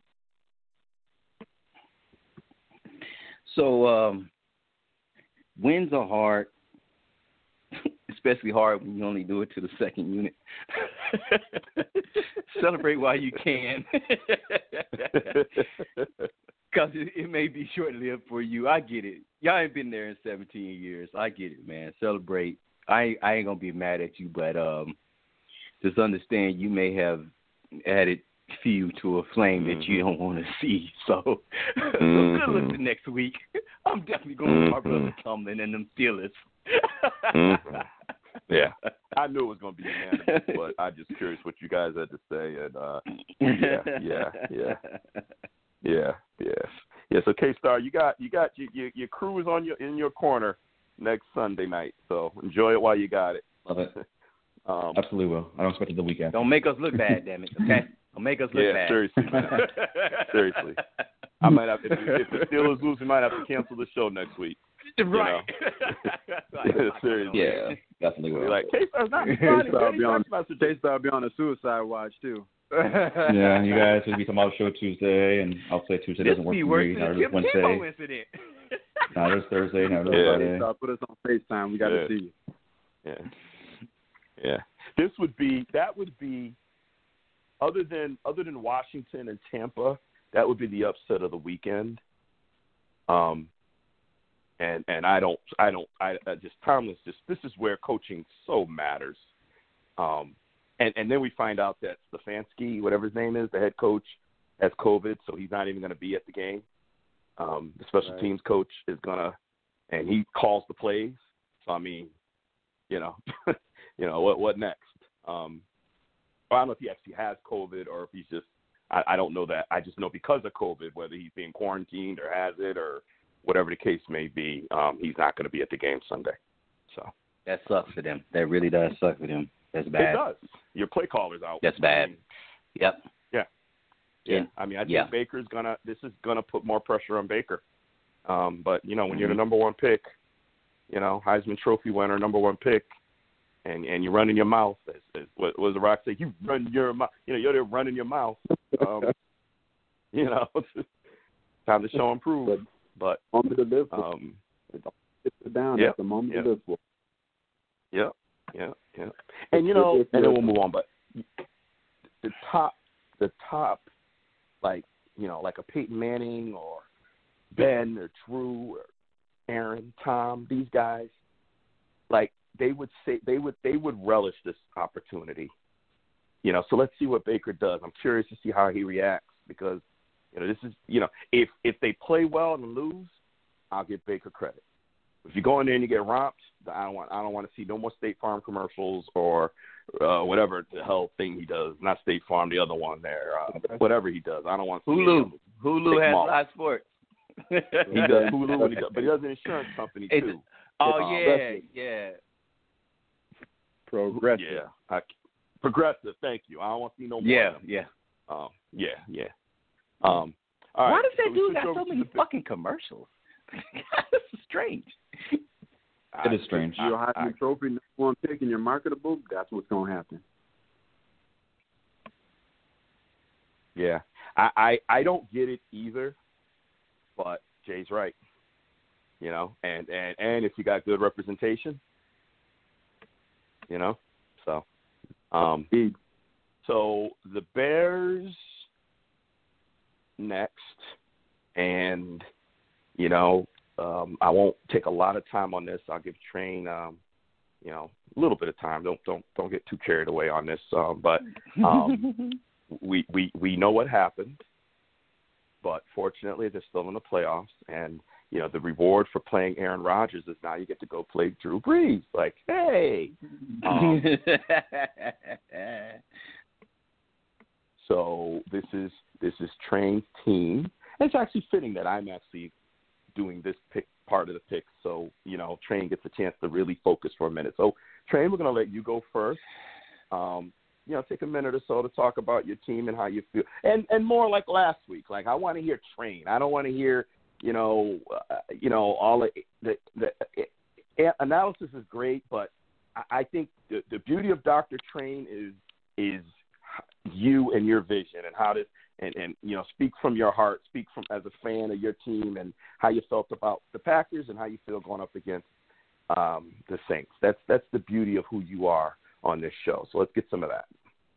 So um, wins are hard, especially hard when you only do it to the second unit. Celebrate while you can. Because it, it may be short-lived for you. I get it. Y'all ain't been there in seventeen years. I get it, man. Celebrate. I, I ain't going to be mad at you, but um, just understand you may have added fuel to a flame mm-hmm. that you don't want to see. So, mm-hmm. so good luck the next week. I'm definitely going mm-hmm. with my brother Tomlin and them Steelers. mm-hmm. Yeah. I knew it was going to be unanimous, but I'm just curious what you guys had to say. And uh, yeah, yeah, yeah. Yeah, yeah, yeah. So K-Star, you got you got your, your your crew is on your in your corner next Sunday night. So enjoy it while you got it. Love it. um, Absolutely will. I don't expect it the weekend. Don't make us look bad, damn it. Okay, don't make us look yeah, bad. seriously, man. seriously. I might have if, if the Steelers lose, we might have to cancel the show next week. Right. You know? Seriously. Yeah, definitely will. Be like K-Star's not K-Star will be on K-Star be on a suicide watch too. Yeah, you guys will be talking about show Tuesday, and I'll say Tuesday doesn't work for me. Now there's Wednesday. Incident. Now there's Thursday. Now there's yeah. Friday. So put us on FaceTime. We got to yeah. see you. Yeah, yeah. This would be that would be other than other than Washington and Tampa, that would be the upset of the weekend. Um, and and I don't I don't I, I just Tomlin's just this is where coaching so matters. Um. And and then we find out that Stefanski, whatever his name is, the head coach, has COVID, so he's not even going to be at the game. Um, the special right. teams coach is going to, and he calls the plays. So, I mean, you know, you know what what next? Um, I don't know if he actually has COVID or if he's just, I, I don't know that. I just know because of COVID, whether he's being quarantined or has it or whatever the case may be, um, he's not going to be at the game Sunday. So that sucks for them. That really does suck for them. That's bad. It does. Your play caller's out. That's bad. Yep. Yeah. Yeah. yeah. I mean, I think yeah. Baker's gonna. This is gonna put more pressure on Baker. Um, but you know, when mm-hmm. you're the number one pick, you know, Heisman Trophy winner, number one pick, and and you run in your mouth. As, as, what, what does the Rock say? You run your mouth. You know, you're there running your mouth. Um, you know, time to show and prove. But moment to live for. Um, it's down. Yep. That's the moment Yep. to live for. Yeah. Yeah, yeah, and you know, and then we'll move on. But the top, the top, like you know, like a Peyton Manning or Ben or Drew or Aaron, Tom, these guys, like they would say they would they would relish this opportunity. You know, so let's see what Baker does. I'm curious to see how he reacts because you know this is you know if if they play well and lose, I'll give Baker credit. If you go in there and you get romped, I don't want I don't want to see no more State Farm commercials or uh, whatever the hell thing he does. Not State Farm, the other one there. Uh, whatever he does, I don't want to see Hulu. Hulu has live sports. He does Hulu, and he does, but he does an insurance company too. It's, oh um, yeah, yeah. Progressive. Yeah, I, progressive. Thank you. I don't want to see no more. Yeah, yeah. Um, yeah, yeah. Um, all right. Why does that so dude got so many fucking commercials? This is strange. It is strange. You're a Heisman Trophy number one pick and you're marketable. That's what's going to happen. Yeah, I, I I don't get it either, but Jay's right. You know, and, and, and if you got good representation, you know, so um, so the Bears next, and you know. Um, I won't take a lot of time on this. I'll give Train, um, you know, a little bit of time. Don't don't don't get too carried away on this. Um, but um, we we we know what happened. But fortunately, they're still in the playoffs, and you know the reward for playing Aaron Rodgers is now you get to go play Drew Brees. Like, hey. Um, so this is this is Train's team. And it's actually fitting that I'm actually doing this pick part of the pick, so you know Train gets a chance to really focus for a minute. So Train, we're going to let you go first. Um, you know, take a minute or so to talk about your team and how you feel, and and more like last week. Like I want to hear Train. I don't want to hear, you know, uh, you know, all the the, the uh, analysis is great, but I, I think the, the beauty of Doctor Train is is you and your vision and how to and and you know speak from your heart, speak from as a fan of your team and how you felt about the Packers and how you feel going up against um, the Saints. That's that's the beauty of who you are on this show. So let's get some of that.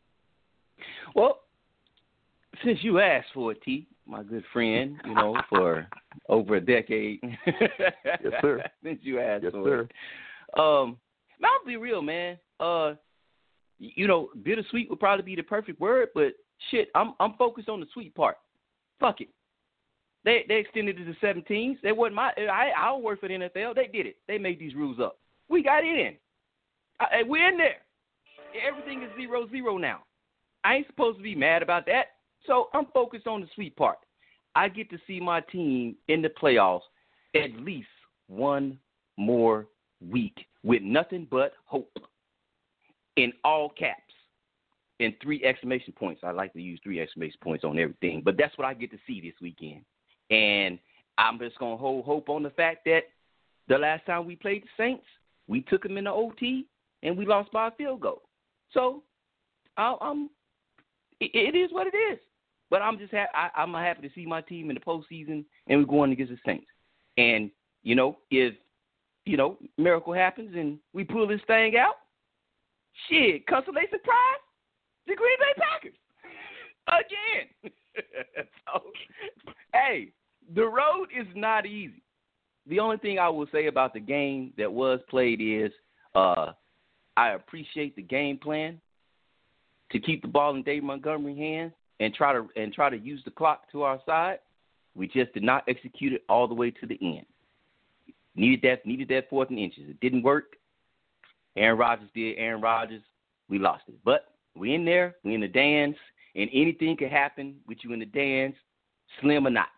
Well, since you asked for it, T, my good friend, you know, for over a decade. Yes, sir. Since you asked yes, for sir. it. Um, I'll be real, man. Uh, you know, bittersweet would probably be the perfect word, but shit, I'm I'm focused on the sweet part. Fuck it. They they extended it to seventeens. They wasn't my. I I don't work for the N F L. They did it. They made these rules up. We got in. I, we're in there. Everything is zero zero now. I ain't supposed to be mad about that. So I'm focused on the sweet part. I get to see my team in the playoffs at least one more week with nothing but hope. In all caps. And three exclamation points. I like to use three exclamation points on everything. But that's what I get to see this weekend. And I'm just going to hold hope on the fact that the last time we played the Saints, we took them in the O T and we lost by a field goal. So I, I'm, it, it is what it is. But I'm just ha- I, I'm happy to see my team in the postseason and we're going against the Saints. And, you know, if, you know, miracle happens and we pull this thing out, shit, consolation prize, the Green Bay Packers. Again. So, hey, the road is not easy. The only thing I will say about the game that was played is uh, I appreciate the game plan to keep the ball in Dave Montgomery's hands and try to and try to use the clock to our side. We just did not execute it all the way to the end. Needed that needed that fourth and inches. It didn't work. Aaron Rodgers did Aaron Rodgers. We lost it. But we in there. We in the dance. And anything could happen with you in the dance, slim or not.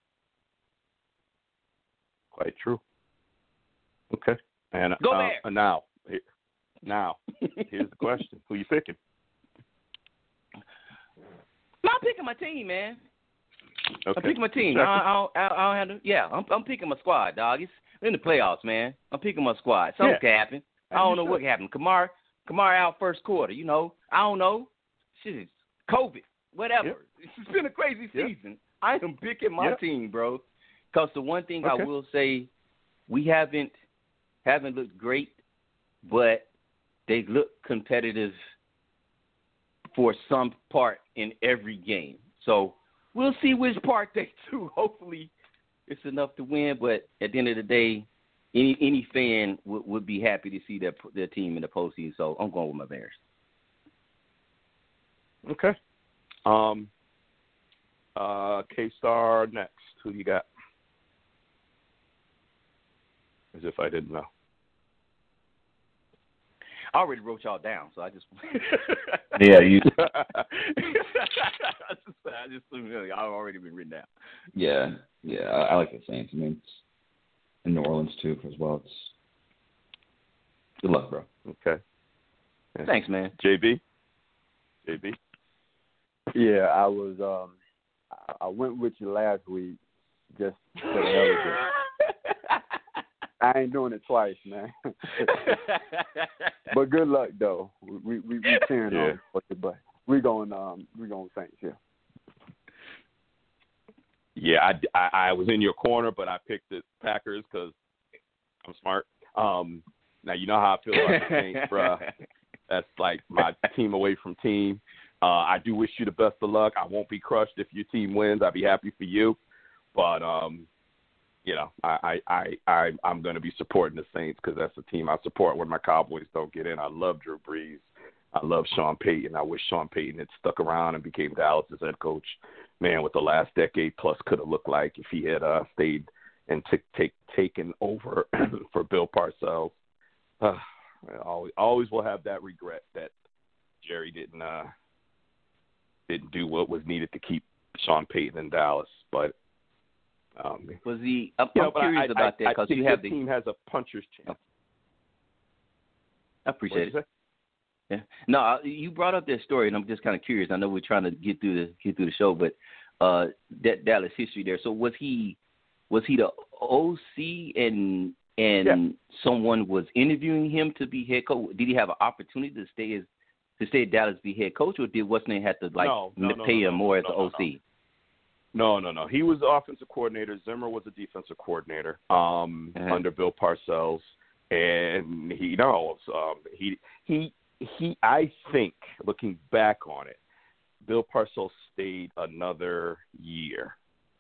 Quite true. Okay. And Go uh, there. uh, now, now, here's the question: who you picking? I'm picking my team, man. Okay. I'm picking my team. I, I, don't, I, I don't have to. Yeah, I'm, I'm picking my squad, dog. It's in the playoffs, man. I'm picking my squad. Something yeah. can happen. I don't know what happened. Kamar, Kamar out first quarter. You know, I don't know. Shit, COVID, whatever. Yep. It's been a crazy Yep. season. I am picking my yep. team, bro. Because the one thing okay. I will say, we haven't haven't looked great, but they look competitive for some part in every game. So we'll see which part they do. Hopefully it's enough to win, but at the end of the day, any any fan would, would be happy to see their their team in the postseason. So I'm going with my Bears. Okay. Um. Uh. K-Star next. Who you got? As if I didn't know. I already wrote y'all down, so I just yeah, you. I just, I just I've already been written down. Yeah, yeah, I, I like the Saints. I mean, it's in New Orleans too, as well. It's good luck, bro. Okay. Yeah. Thanks, man. J B. J B. Yeah, I was. Um, I went with you last week, just for the hell of it. I ain't doing it twice, man. But good luck, though. We we we cheering yeah. on you, but we going um we going Saints, yeah. Yeah, I, I, I was in your corner, but I picked the Packers because I'm smart. Um, now you know how I feel about the Saints, bro. That's like my team away from team. Uh, I do wish you the best of luck. I won't be crushed if your team wins. I'd be happy for you, but um. You know, I, I, I, I'm going to be supporting the Saints because that's the team I support when my Cowboys don't get in. I love Drew Brees. I love Sean Payton. I wish Sean Payton had stuck around and became Dallas's head coach. Man, what the last decade plus could have looked like if he had uh, stayed and t- take, taken over for Bill Parcells. Uh, I always, always will have that regret that Jerry didn't uh, didn't do what was needed to keep Sean Payton in Dallas, but. Um, was he? I'm, you know, I'm curious I, about I, that because you your have the team has a puncher's chance. I appreciate it. Say? Yeah. No, you brought up that story, and I'm just kind of curious. I know we're trying to get through the get through the show, but uh, that Dallas history there. So was he was he the O C and and yeah. someone was interviewing him to be head coach? Did he have an opportunity to stay as to stay at Dallas be head coach, or did what's name have to like no, no, no, pay no, him no, more no, as no, the O C? No, no, no. He was the offensive coordinator. Zimmer was the defensive coordinator um, uh-huh. under Bill Parcells, and he knows um, he he he. I think looking back on it, Bill Parcells stayed another year,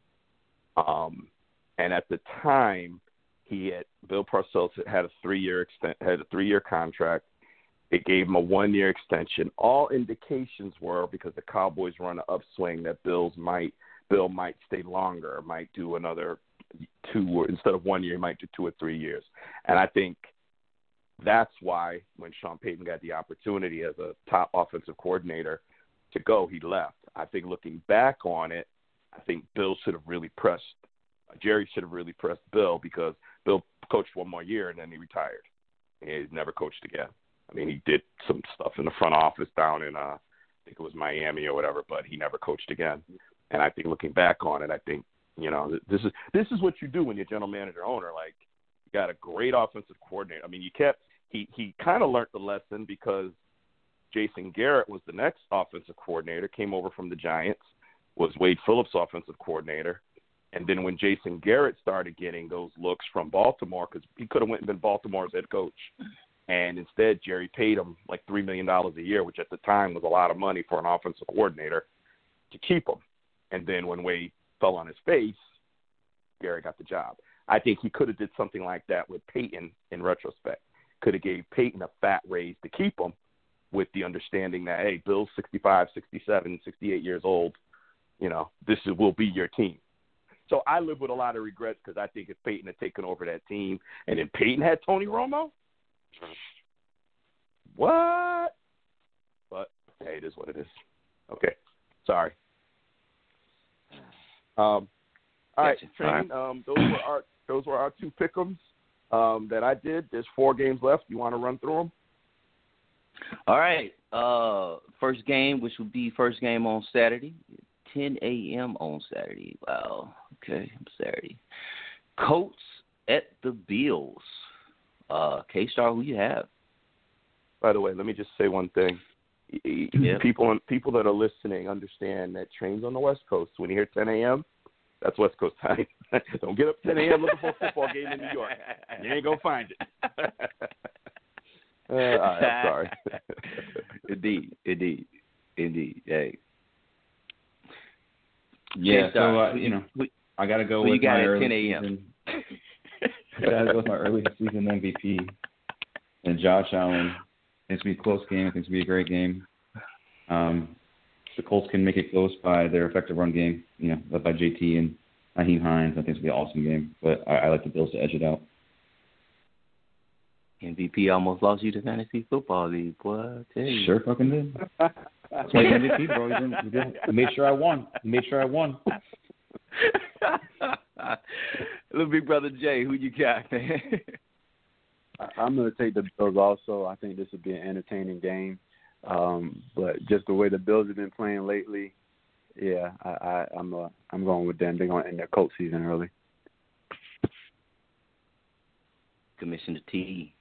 um, and at the time, he had Bill Parcells had a three-year extent had a three-year contract. It gave him a one-year extension. All indications were, because the Cowboys were on an upswing, that Bills might Bill might stay longer, might do another two, or instead of one year, he might do two or three years. And I think that's why when Sean Payton got the opportunity as a top offensive coordinator to go, he left. I think looking back on it, I think Bill should have really pressed, Jerry should have really pressed Bill, because Bill coached one more year and then he retired. He never coached again. I mean, he did some stuff in the front office down in, uh, I think it was Miami or whatever, but he never coached again. And I think looking back on it, I think, you know, this is this is what you do when you're general manager owner. Like, you got a great offensive coordinator. I mean, you kept he he kind of learned the lesson, because Jason Garrett was the next offensive coordinator, came over from the Giants, was Wade Phillips' offensive coordinator. And then when Jason Garrett started getting those looks from Baltimore, because he could have went and been Baltimore's head coach, and instead Jerry paid him like three million dollars a year, which at the time was a lot of money for an offensive coordinator, to keep him. And then when Wade fell on his face, Gary got the job. I think he could have did something like that with Peyton in retrospect. Could have gave Peyton a fat raise to keep him, with the understanding that, hey, Bill's sixty-five, sixty-seven, sixty-eight years old. You know, this is, will be your team. So I live with a lot of regrets, because I think if Peyton had taken over that team and then Peyton had Tony Romo, what? But, hey, it is what it is. Okay. Sorry. Um, all right, Train. Um, those were our those were our two pick'ems um, that I did. There's four games left. You want to run through them? All right. Uh, first game, which will be first game on Saturday, ten a.m. on Saturday. Wow. Okay, Saturday. Colts at the Bills. Uh, K-Star, who you have? By the way, let me just say one thing. Yeah. People people that are listening understand that Train's on the West Coast. When you hear ten a.m., that's West Coast time. Don't get up ten a.m. looking for a football game in New York. You ain't going to find it. uh, all right, I'm sorry. Indeed, indeed, indeed. Hey. Yeah, so, uh, you know, I got to go with my early ten a.m. I got to go with my early season M V P, and Josh Allen. It's going to be a close game. I think it's going to be a great game. Um, the Colts can make it close by their effective run game, you know, led by J T and Nyheim Hines. I think it's going to be an awesome game, but I, I like the Bills to edge it out. M V P almost lost you to fantasy football league, boy. I tell you. Sure fucking did. That's my M V P, bro. He, did, he, did. he made sure I won. He made sure I won. Little big brother Jay, who you got, man? I'm going to take the Bills also. I think this will be an entertaining game. Um, but just the way the Bills have been playing lately, yeah, I, I, I'm uh, I'm going with them. They're going to end their Colts season early. Commissioner T.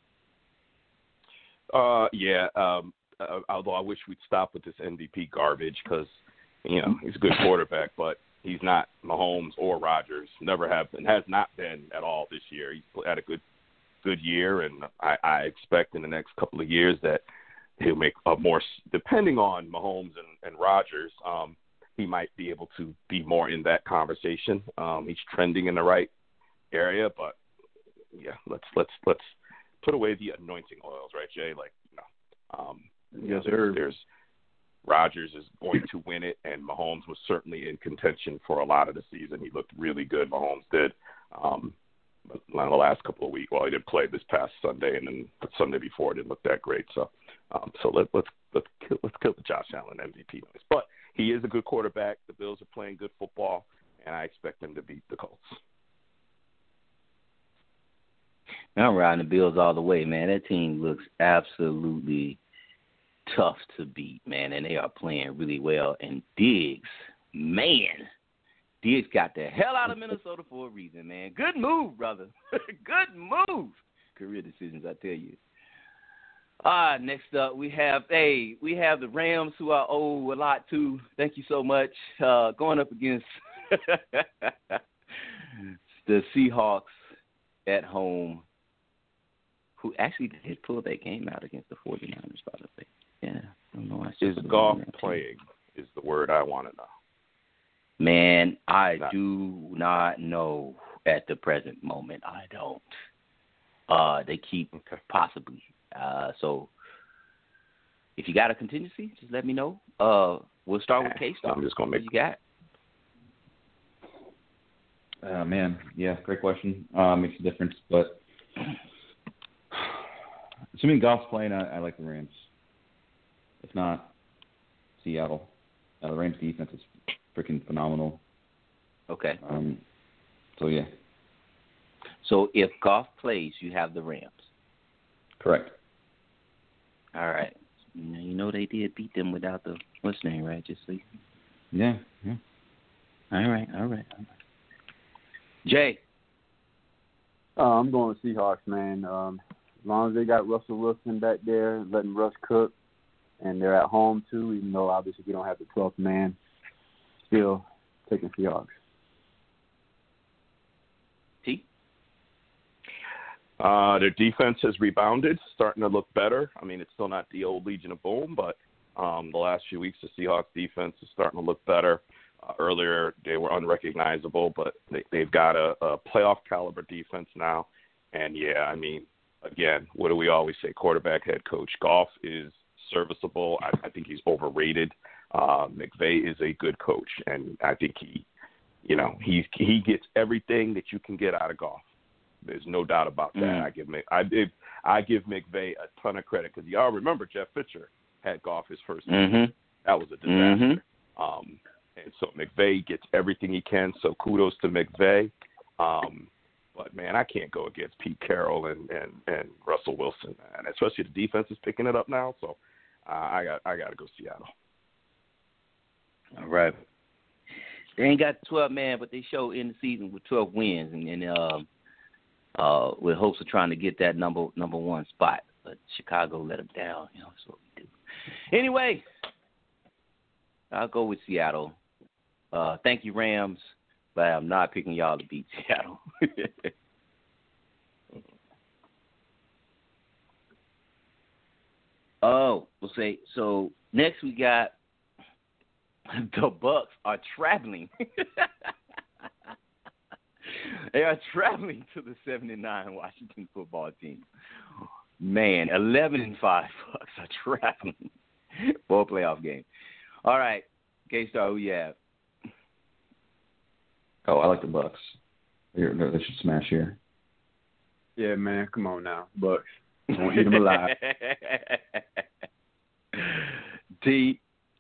Uh, yeah, um, uh, although I wish we'd stop with this M V P garbage, because, you know, he's a good quarterback, but he's not Mahomes or Rodgers. Never have been, has not been at all this year. He's had a good good year, and I, I expect in the next couple of years that he'll make a more, depending on Mahomes and, and Rodgers, um, he might be able to be more in that conversation. Um, he's trending in the right area, but yeah, let's let's let's put away the anointing oils, right, Jay? Like, you know, um, yes, you know, there's, there's Rodgers is going to win it, and Mahomes was certainly in contention for a lot of the season. He looked really good. Mahomes did. Um, But the last couple of weeks, well, he did play this past Sunday, and then the Sunday before it didn't look that great. So, um, so let, let's let's kill, let's kill the Josh Allen M V P noise. But he is a good quarterback. The Bills are playing good football, and I expect them to beat the Colts. I'm riding the Bills all the way, man. That team looks absolutely tough to beat, man, and they are playing really well. And Diggs, man, Diggs got the hell out of Minnesota for a reason, man. Good move, brother. Good move. Career decisions, I tell you. All right, next up we have hey, we have the Rams, who I owe a lot to. Thank you so much. Uh, going up against the Seahawks at home, who actually did pull that game out against the 49ers, by the way. Yeah, I don't know why. Is Goff playing? Is the word I want to know. Man, I not. do not know at the present moment. I don't. Uh, they keep okay. possibly. Uh, so if you got a contingency, just let me know. Uh, we'll start with K-Star. I'm just gonna make. What you got? Uh, man, yeah, great question. Uh, makes a difference, but assuming Goff's playing, I, I like the Rams. If not, Seattle. Uh, the Rams defense is freaking phenomenal. Okay. Um. So yeah. So if Goff plays, you have the Rams. Correct. All right. You know, you know they did beat them without the what's name, right? Just so you... Yeah, yeah. All right, all right, all right. Jay. Uh, I'm going with Seahawks, man. Um, as long as they got Russell Wilson back there, letting Russ cook, and they're at home too, even though obviously we don't have the twelfth man, still taking Seahawks. T? Uh, their defense has rebounded, starting to look better. I mean, it's still not the old Legion of Boom, but um, the last few weeks, the Seahawks defense is starting to look better. Uh, earlier, they were unrecognizable, but they, they've got a, a playoff caliber defense now. And, yeah, I mean, again, what do we always say? Quarterback, head coach. Goff is serviceable. I, I think he's overrated. Uh, McVay is a good coach, and I think he, you know, he he gets everything that you can get out of Goff. There's no doubt about that. Mm. I give I give I give McVay a ton of credit because y'all remember Jeff Fisher had Goff his first season. Mm-hmm. That was a disaster. Mm-hmm. Um, and so McVay gets everything he can. So kudos to McVay. Um, but man, I can't go against Pete Carroll and, and, and Russell Wilson, man. Especially the defense is picking it up now. So uh, I got I got to go Seattle. All right. They ain't got twelve man, but they show in the season with twelve wins, and, and um. Uh, with hopes of trying to get that number number one spot, but Chicago let them down. You know, that's what we do. Anyway, I'll go with Seattle. Uh, thank you, Rams, but I'm not picking y'all to beat Seattle. oh, we'll say so. Next, we got the Bucks are traveling. They are traveling to the seventy-nine Washington football team. Man, eleven and five Bucks are traveling for a playoff game. All right, K-Star, who you have? Oh, I like the Bucks. They're, they should smash here. Yeah, man, come on now, Bucks. Won't eat them alive. T.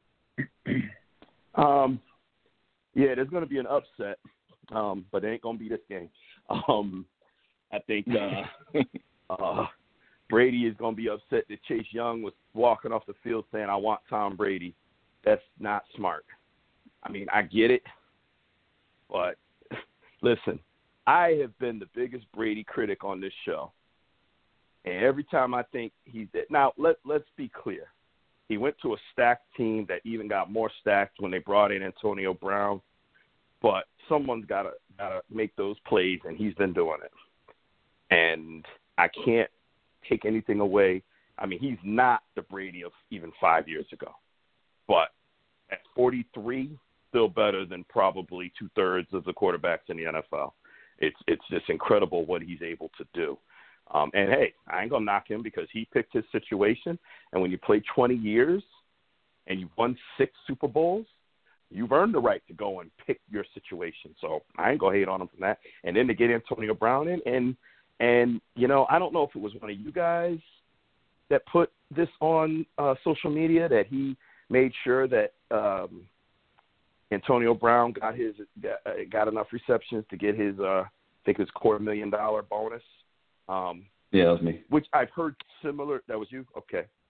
Um, yeah, there's going to be an upset. Um, but it ain't gonna be this game. Um, I think uh, uh, Brady is gonna be upset that Chase Young was walking off the field saying, "I want Tom Brady." That's not smart. I mean, I get it, but listen, I have been the biggest Brady critic on this show, and every time I think he's dead. Now let let's be clear. He went to a stacked team that even got more stacked when they brought in Antonio Brown. But someone's got to gotta make those plays, and he's been doing it. And I can't take anything away. I mean, he's not the Brady of even five years ago. But at forty-three, still better than probably two-thirds of the quarterbacks in the N F L. It's it's just incredible what he's able to do. Um, and, hey, I ain't going to knock him because he picked his situation. And when you play twenty years and you've won six Super Bowls, you've earned the right to go and pick your situation. So I ain't going to hate on him from that. And then to get Antonio Brown in, and, and you know, I don't know if it was one of you guys that put this on uh, social media that he made sure that um, Antonio Brown got his got, got enough receptions to get his, uh, I think his quarter million dollar bonus. Um, yeah, that was me. Which I've heard similar. That was you? Okay.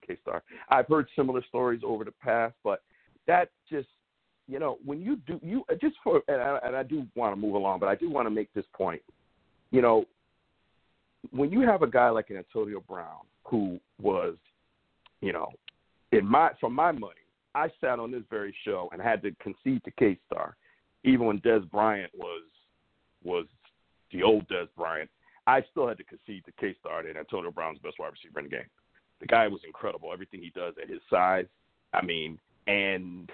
K-Star. I've heard similar stories over the past, but that just, you know, when you do, you just for, and I, and I do want to move along, but I do want to make this point. You know, when you have a guy like an Antonio Brown who was, you know, in my for my money, I sat on this very show and had to concede to K-Star, even when Dez Bryant was was the old Dez Bryant. I still had to concede to K-Star that Antonio Brown's the best wide receiver in the game. The guy was incredible, everything he does at his size. I mean, and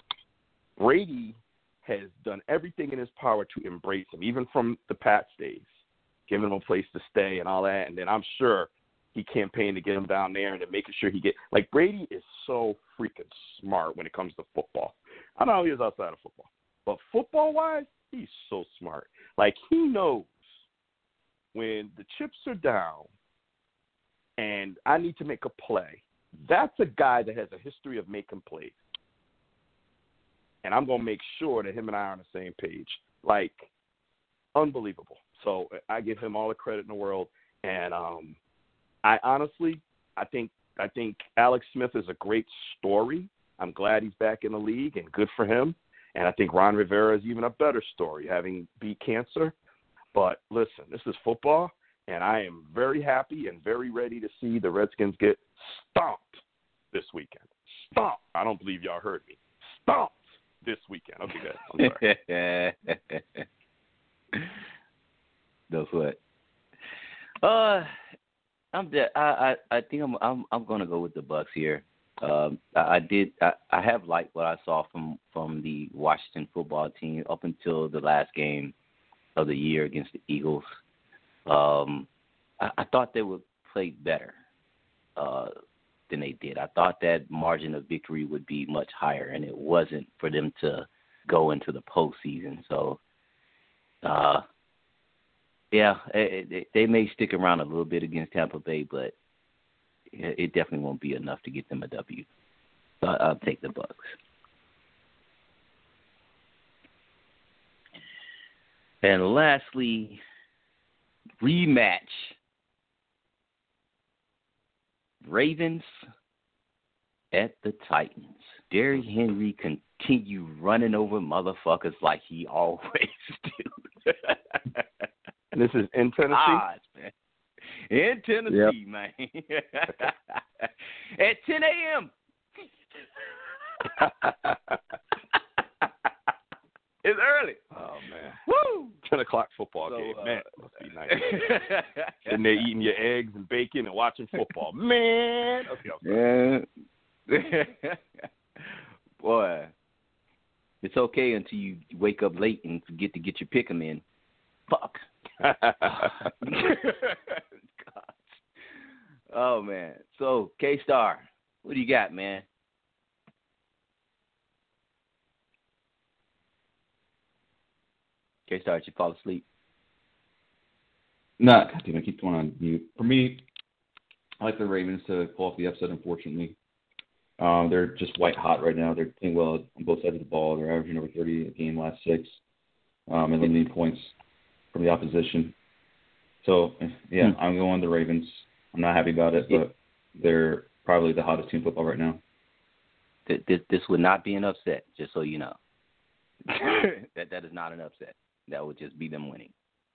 Brady has done everything in his power to embrace him, even from the Pats days, giving him a place to stay and all that. And then I'm sure he campaigned to get him down there and then making sure he get – like, Brady is so freaking smart when it comes to football. I don't know he is outside of football. But football-wise, he's so smart. Like, he knows when the chips are down and I need to make a play, that's a guy that has a history of making plays. And I'm going to make sure that him and I are on the same page. Like, unbelievable. So I give him all the credit in the world. And um, I honestly, I think I think Alex Smith is a great story. I'm glad he's back in the league, and good for him. And I think Ron Rivera is even a better story, having beat cancer. But listen, this is football, and I am very happy and very ready to see the Redskins get stomped this weekend. Stomped. I don't believe y'all heard me. Stomped this weekend. Okay, good. I'm sorry. That's what. Uh, I'm. De- I, I. I think I'm. I'm. I'm going to go with the Bucks here. Um, I, I did. I, I have liked what I saw from from the Washington football team up until the last game of the year against the Eagles. Um, I, I thought they would play better uh, than they did. I thought that margin of victory would be much higher, and it wasn't for them to go into the postseason. So, uh, yeah, it, it, they may stick around a little bit against Tampa Bay, but it definitely won't be enough to get them a W. So I'll take the Bucks. And lastly, rematch. Ravens at the Titans. Derrick Henry continue running over motherfuckers like he always do. This is in Tennessee? Odds, man. In Tennessee, yep. Man. At ten a.m. It's early. Oh, man. Woo! ten o'clock football so, game. Uh, man, must be nice. Sitting there eating your eggs and bacon and watching football. Man. Okay, yeah. Boy, it's okay until you wake up late and forget to get your pick 'em in. Fuck. Oh, man. So, K-Star, what do you got, man? K-Star, did you fall asleep? No, God damn, I keep going on mute. For me, I like the Ravens to pull off the upset, unfortunately. Um, they're just white hot right now. They're playing well on both sides of the ball. They're averaging over thirty a game last six, um, and they need points from the opposition. So, yeah, hmm. I'm going the Ravens. I'm not happy about it, but they're probably the hottest team in football right now. This, this would not be an upset, just so you know. that That is not an upset. That would just be them winning.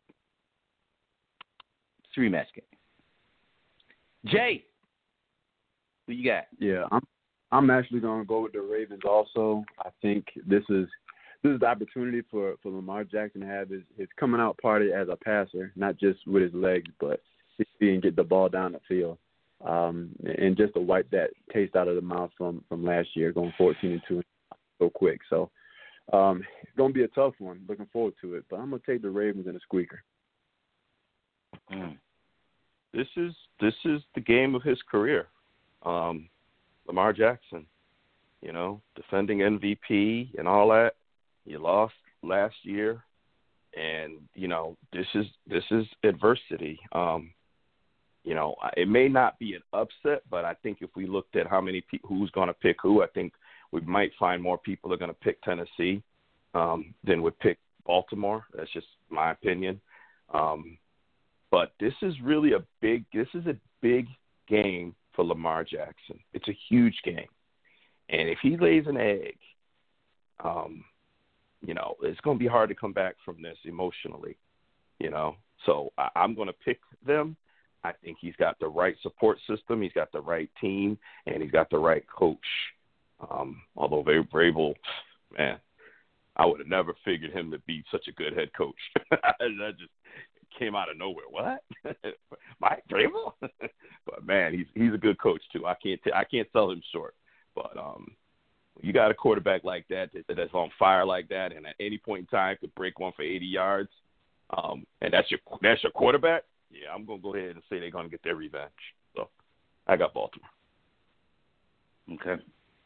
It's a rematch game. Jay, who you got? Yeah, I'm I'm actually going to go with the Ravens also. I think this is this is the opportunity for, for Lamar Jackson to have his, his coming out party as a passer, not just with his legs, but see and get the ball down the field. Um, and just to wipe that taste out of the mouth from, from last year, going fourteen and two so quick. So um, it's going to be a tough one. Looking forward to it. But I'm going to take the Ravens in a squeaker. Mm. This is this is the game of his career. Um, Lamar Jackson, you know, defending M V P and all that. You lost last year, and you know this is this is adversity. Um, you know, it may not be an upset, but I think if we looked at how many people, who's going to pick who, I think we might find more people are going to pick Tennessee um, than would pick Baltimore. That's just my opinion. Um, but this is really a big. This is a big game for Lamar Jackson. It's a huge game. And if he lays an egg, um, you know, it's going to be hard to come back from this emotionally, you know. So I, I'm going to pick them. I think he's got the right support system. He's got the right team, and he's got the right coach. Um, although Vrabel, man, I would have never figured him to be such a good head coach. That just came out of nowhere. What? Mike Vrabel? But man, he's he's a good coach too. I can't t- I can't sell him short. But um, you got a quarterback like that, that that's on fire like that, and at any point in time could break one for eighty yards. Um, and that's your that's your quarterback. Yeah, I'm gonna go ahead and say they're gonna get their revenge. So I got Baltimore. Okay.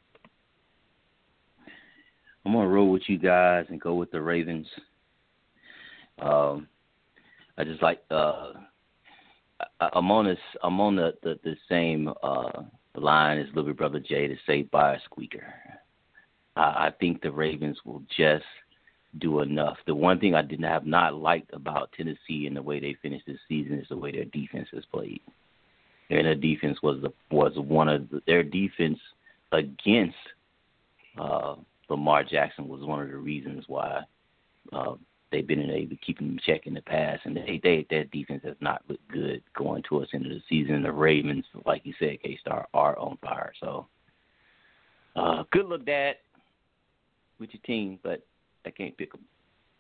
I'm gonna roll with you guys and go with the Ravens. Um, I just like uh, I, I'm on this. I'm on the the, the same uh, line as little bit brother Jay to say buy a squeaker. I, I think the Ravens will just do enough. The one thing I did not have not liked about Tennessee and the way they finished this season is the way their defense has played. And their defense was the, was one of the, their defense against uh, Lamar Jackson was one of the reasons why uh, they've been able to keep him in check in the past. And they, they their defense has not looked good going towards the end of the season. The Ravens, like you said, K-Star, are on fire. So uh, good luck, Dad, with your team, but I can't pick them.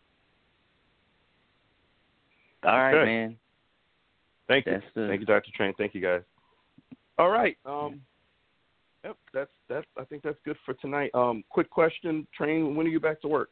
All right, okay. man. Thank you. That's the... Thank you, Doctor Train. Thank you, guys. All right. Um, yep, that's that's. I think that's good for tonight. Um, quick question, Train. When are you back to work?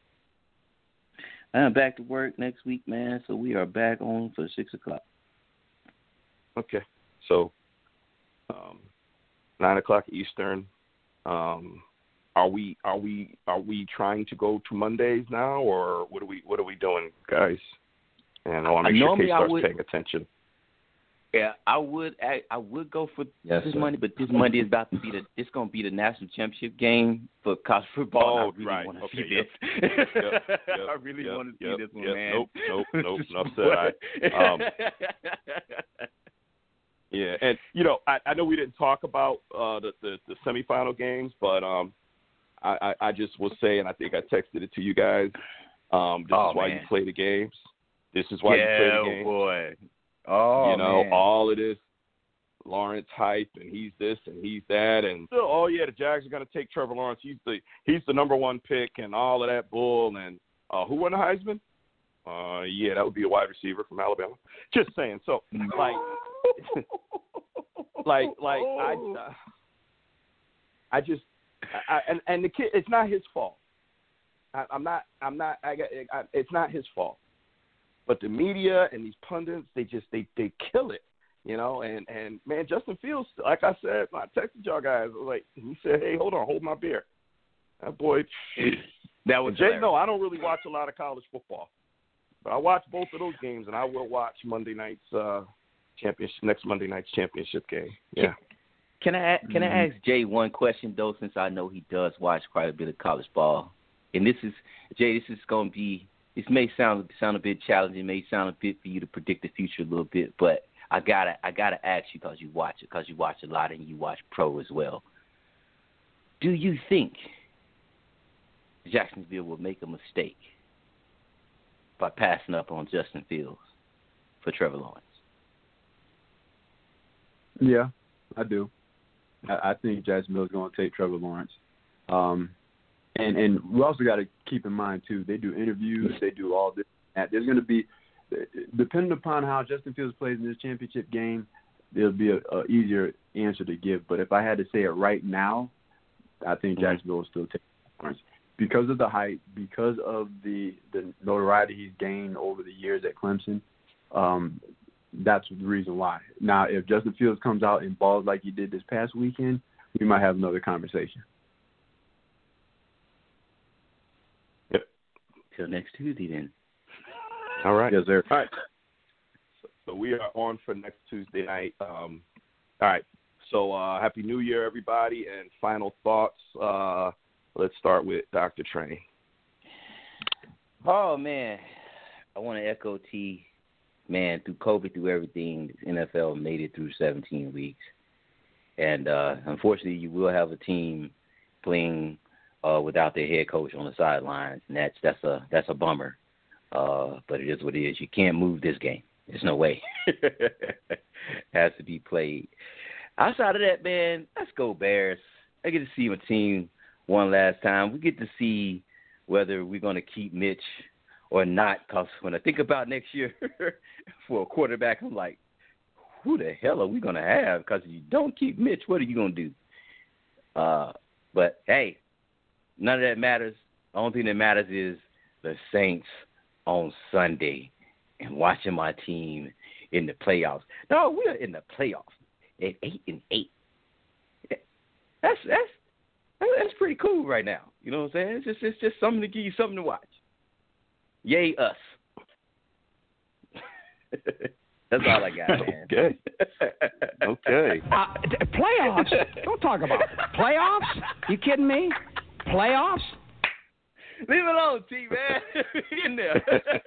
I'm back to work next week, man. So we are back on for six o'clock. Okay. So, um, nine o'clock Eastern. Um, are we are we are we trying to go to Mondays now, or what are we what are we doing, guys? And I want to make sure Kay starts paying attention. Yeah, I would. I, I would go for yes, this sir. Monday, but this Monday is about to be the. It's going to be the national championship game for college football. Oh, I really right. want to Okay, see yep. this. Yep, yep, I really yep, want to yep, see this one, yep. man. Nope, nope, nope. Enough said. I, um, yeah, and you know, I, I know we didn't talk about uh, the, the the semifinal games, but um, I, I, I just will say, and I think I texted it to you guys. Um, this oh, is why man. you play the games. This is why yeah, you play the games. boy. Oh, you know, man. all of this Lawrence hype, and he's this and he's that, and still, oh yeah, the Jags are going to take Trevor Lawrence. He's the he's the number one pick, and all of that bull. And uh, who won the Heisman? Uh, yeah, that would be a wide receiver from Alabama. Just saying. So, like, like, like, I, uh, I just, I, and and the kid, it's not his fault. I, I'm not, I'm not, I got, I, it's not his fault. But the media and these pundits, they just, they, they kill it, you know. And, and man, Justin Fields, like I said, I texted y'all guys, like, he said, hey, hold on, hold my beer. That boy, that was Jay, no, I don't really watch a lot of college football. But I watch both of those games, and I will watch Monday night's uh, championship, next Monday night's championship game. Yeah. Can I can I ask Jay one question though, since I know he does watch quite a bit of college ball, and this is Jay. This is going to be. This may sound sound a bit challenging. May sound a bit for you to predict the future a little bit, but I gotta I gotta ask you because you watch it, because you watch a lot and you watch pro as well. Do you think Jacksonville will make a mistake by passing up on Justin Fields for Trevor Lawrence? Yeah, I do. I, I think Jacksonville is going to take Trevor Lawrence. Um, and and we also got to keep in mind, too, they do interviews, they do all this. There's going to be, depending upon how Justin Fields plays in this championship game, there'll be a, a easier answer to give. But if I had to say it right now, I think Jacksonville will still take Lawrence. Because of the hype, because of the, the notoriety he's gained over the years at Clemson, um, that's the reason why. Now, if Justin Fields comes out and balls like he did this past weekend, we might have another conversation. Yep. Till next Tuesday, then. All right. Yes, sir. All right. So, so we are on for next Tuesday night. Um, all right. So uh, Happy New Year, everybody, and final thoughts. Uh, let's start with Doctor Train. Oh, man. I want to echo T. Man, through COVID, through everything, the N F L made it through seventeen weeks. and uh, unfortunately, you will have a team playing uh, without their head coach on the sidelines, and that's that's a that's a bummer. Uh, but it is what it is. You can't move this game. There's no way. It has to be played. Outside of that, man, let's go Bears. I get to see my team one last time. We get to see whether we're going to keep Mitch or not, because when I think about next year for a quarterback, I'm like, who the hell are we going to have? Because if you don't keep Mitch, what are you going to do? Uh, but, hey, none of that matters. The only thing that matters is the Saints on Sunday and watching my team in the playoffs. No, we're in the playoffs at eight and eight. That's that's that's pretty cool right now. You know what I'm saying? It's just it's just something to give you something to watch. Yay us. That's all I got, man. Okay. Okay. Uh, playoffs? Don't talk about playoffs. You kidding me? Playoffs? Leave it alone, T, man. In there.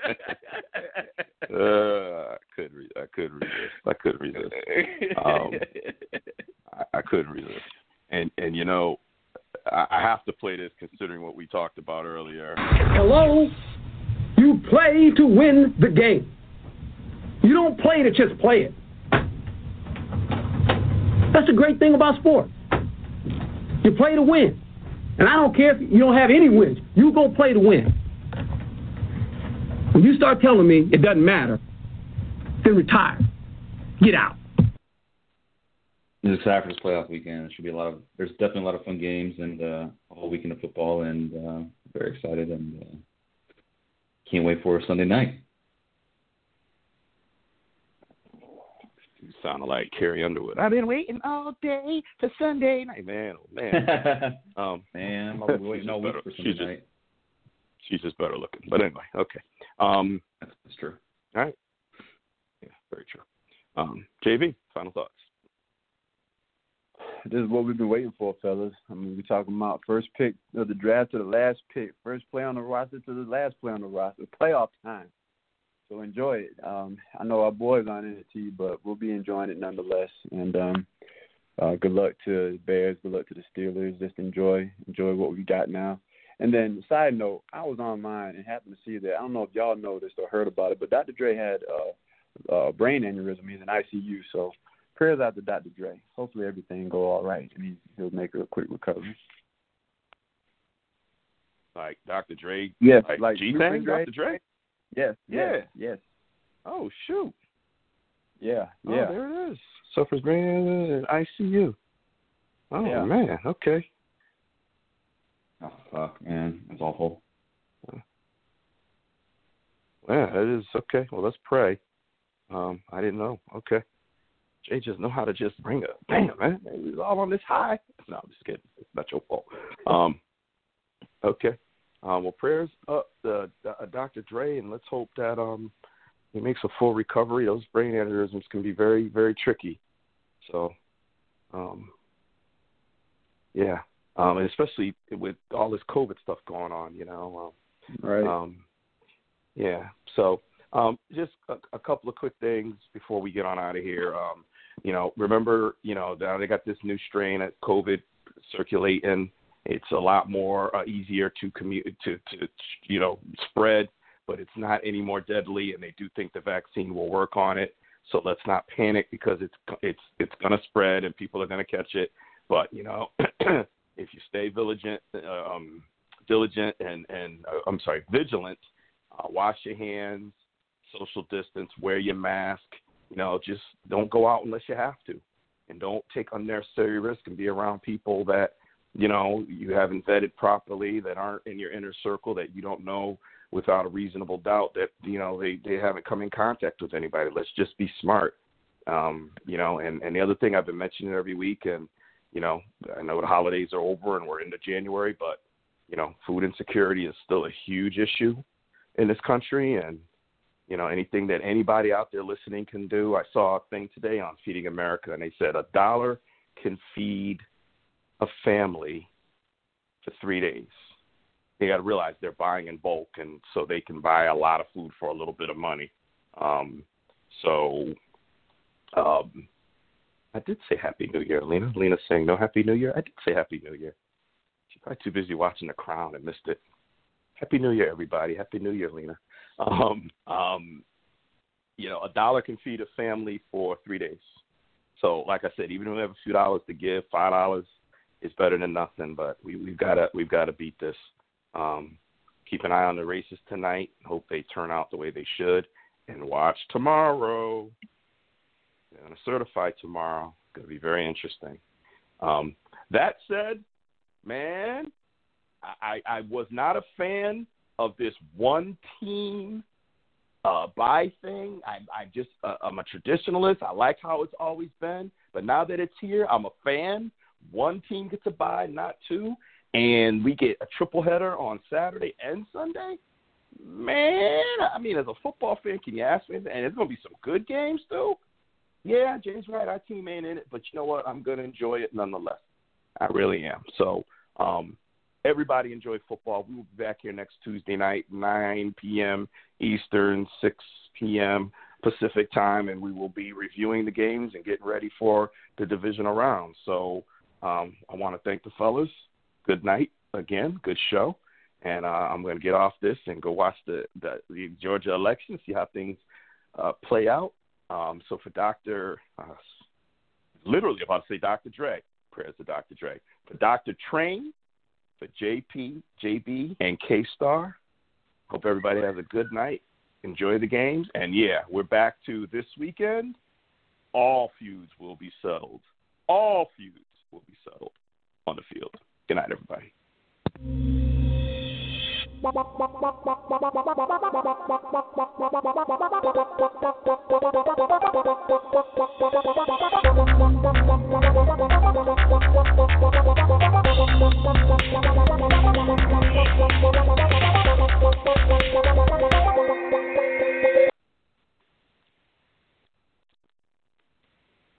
uh, I couldn't. Re- I couldn't resist. I couldn't resist. Um, I, I couldn't resist. And and you know, I, I have to play this considering what we talked about earlier. Hello. You play to win the game. You don't play to just play it. That's the great thing about sport. You play to win. And I don't care if you don't have any wins. You go play to win. When you start telling me it doesn't matter, then retire. Get out. I'm excited for this playoff weekend. There should be a lot of. There's definitely a lot of fun games and uh, a whole weekend of football, and uh, very excited and uh, can't wait for Sunday night. You sounded like Carrie Underwood. I've been waiting all day for Sunday night, man. Oh, man, um, man, I've been waiting all week for Sunday she's night. Just, she's just better looking, but anyway, okay. Um, That's, that's true. All right. Yeah, very true. Um, J V, final thoughts. This is what we've been waiting for, fellas. I mean, we're talking about first pick of the draft to the last pick, first play on the roster to the last play on the roster, playoff time. So enjoy it. Um, I know our boys aren't in it, T, but we'll be enjoying it nonetheless. And um, uh, good luck to the Bears. Good luck to the Steelers. Just enjoy, enjoy what we got now. And then, side note, I was online and happened to see that. I don't know if y'all noticed or heard about it, but Doctor Dre had uh, a brain aneurysm. He's in I C U, so prayers out to Doctor Dre. Hopefully everything go all right, and he, he'll make a quick recovery. Like Doctor Dre? Yes, like, like G-Thang, Doctor Dre? Yes, yeah. Yes, yes. Oh, shoot. Yeah, oh, yeah. there it is. Suffers brain in I C U. Oh, yeah. man, okay. Oh, fuck, man. That's awful. Yeah, it is. Okay, well, let's pray. Um, I didn't know. Okay. Jay just know how to just bring it. Damn, man. He was all on this high. No, I'm just kidding. It's not your fault. Um, okay. Um, well, prayers up to uh, Doctor Dre, and let's hope that um, he makes a full recovery. Those brain aneurysms can be very, very tricky. So, um, yeah, um, and especially with all this COVID stuff going on, you know. Um, right. Um, yeah. So, um, just a, a couple of quick things before we get on out of here. Um, you know, remember, you know, they got this new strain of COVID circulating. It's a lot more uh, easier to commute to, to, you know, spread, but it's not any more deadly, and they do think the vaccine will work on it. So let's not panic because it's it's it's going to spread and people are going to catch it. But you know, if you stay vigilant, um, diligent, and and uh, I'm sorry, vigilant, uh, wash your hands, social distance, wear your mask. You know, just don't go out unless you have to, and don't take unnecessary risk and be around people that, you know, you haven't vetted properly, that aren't in your inner circle, that you don't know without a reasonable doubt that, you know, they, they haven't come in contact with anybody. Let's just be smart. Um, you know, and, and the other thing I've been mentioning every week, and, you know, I know the holidays are over and we're into January, but, you know, food insecurity is still a huge issue in this country. And, you know, anything that anybody out there listening can do. I saw a thing today on Feeding America, and they said a dollar can feed a family for three days. They got to realize they're buying in bulk, and so they can buy a lot of food for a little bit of money. Um, so, um, I did say Happy New Year, Lena. Lena's saying no Happy New Year. I did say Happy New Year. She's probably too busy watching The Crown and missed it. Happy New Year, everybody. Happy New Year, Lena. Um, um, you know, a dollar can feed a family for three days. So, like I said, even if we have a few dollars to give, five dollars is better than nothing. But we, we've got to we've got to beat this. Um, keep an eye on the races tonight. Hope they turn out the way they should. And watch tomorrow. They're going to certify tomorrow. It's going to be very interesting. Um, that said, man, I, I was not a fan of this one team uh, buy thing. I, I just uh, I'm a traditionalist. I like how it's always been, but now that it's here, I'm a fan. One team gets a buy, not two, and we get a triple header on Saturday and Sunday. Man, I mean, as a football fan, can you ask me? And it's going to be some good games too. Yeah, James Wright, our team ain't in it, but you know what? I'm going to enjoy it nonetheless. I really am. So, um, everybody enjoy football. We will be back here next Tuesday night, nine p.m. Eastern, six p.m. Pacific time, and we will be reviewing the games and getting ready for the divisional round. So um, I want to thank the fellas. Good night again. Good show. And uh, I'm going to get off this and go watch the, the, the Georgia election, see how things uh, play out. Um, so for Doctor Uh, literally about to say Doctor Dre, prayers to Doctor Dre. For Doctor Train, for J P, J B, and K-Star, hope everybody has a good night. Enjoy the games. And, yeah, we're back to this weekend. All feuds will be settled. All feuds will be settled on the field. Good night, everybody.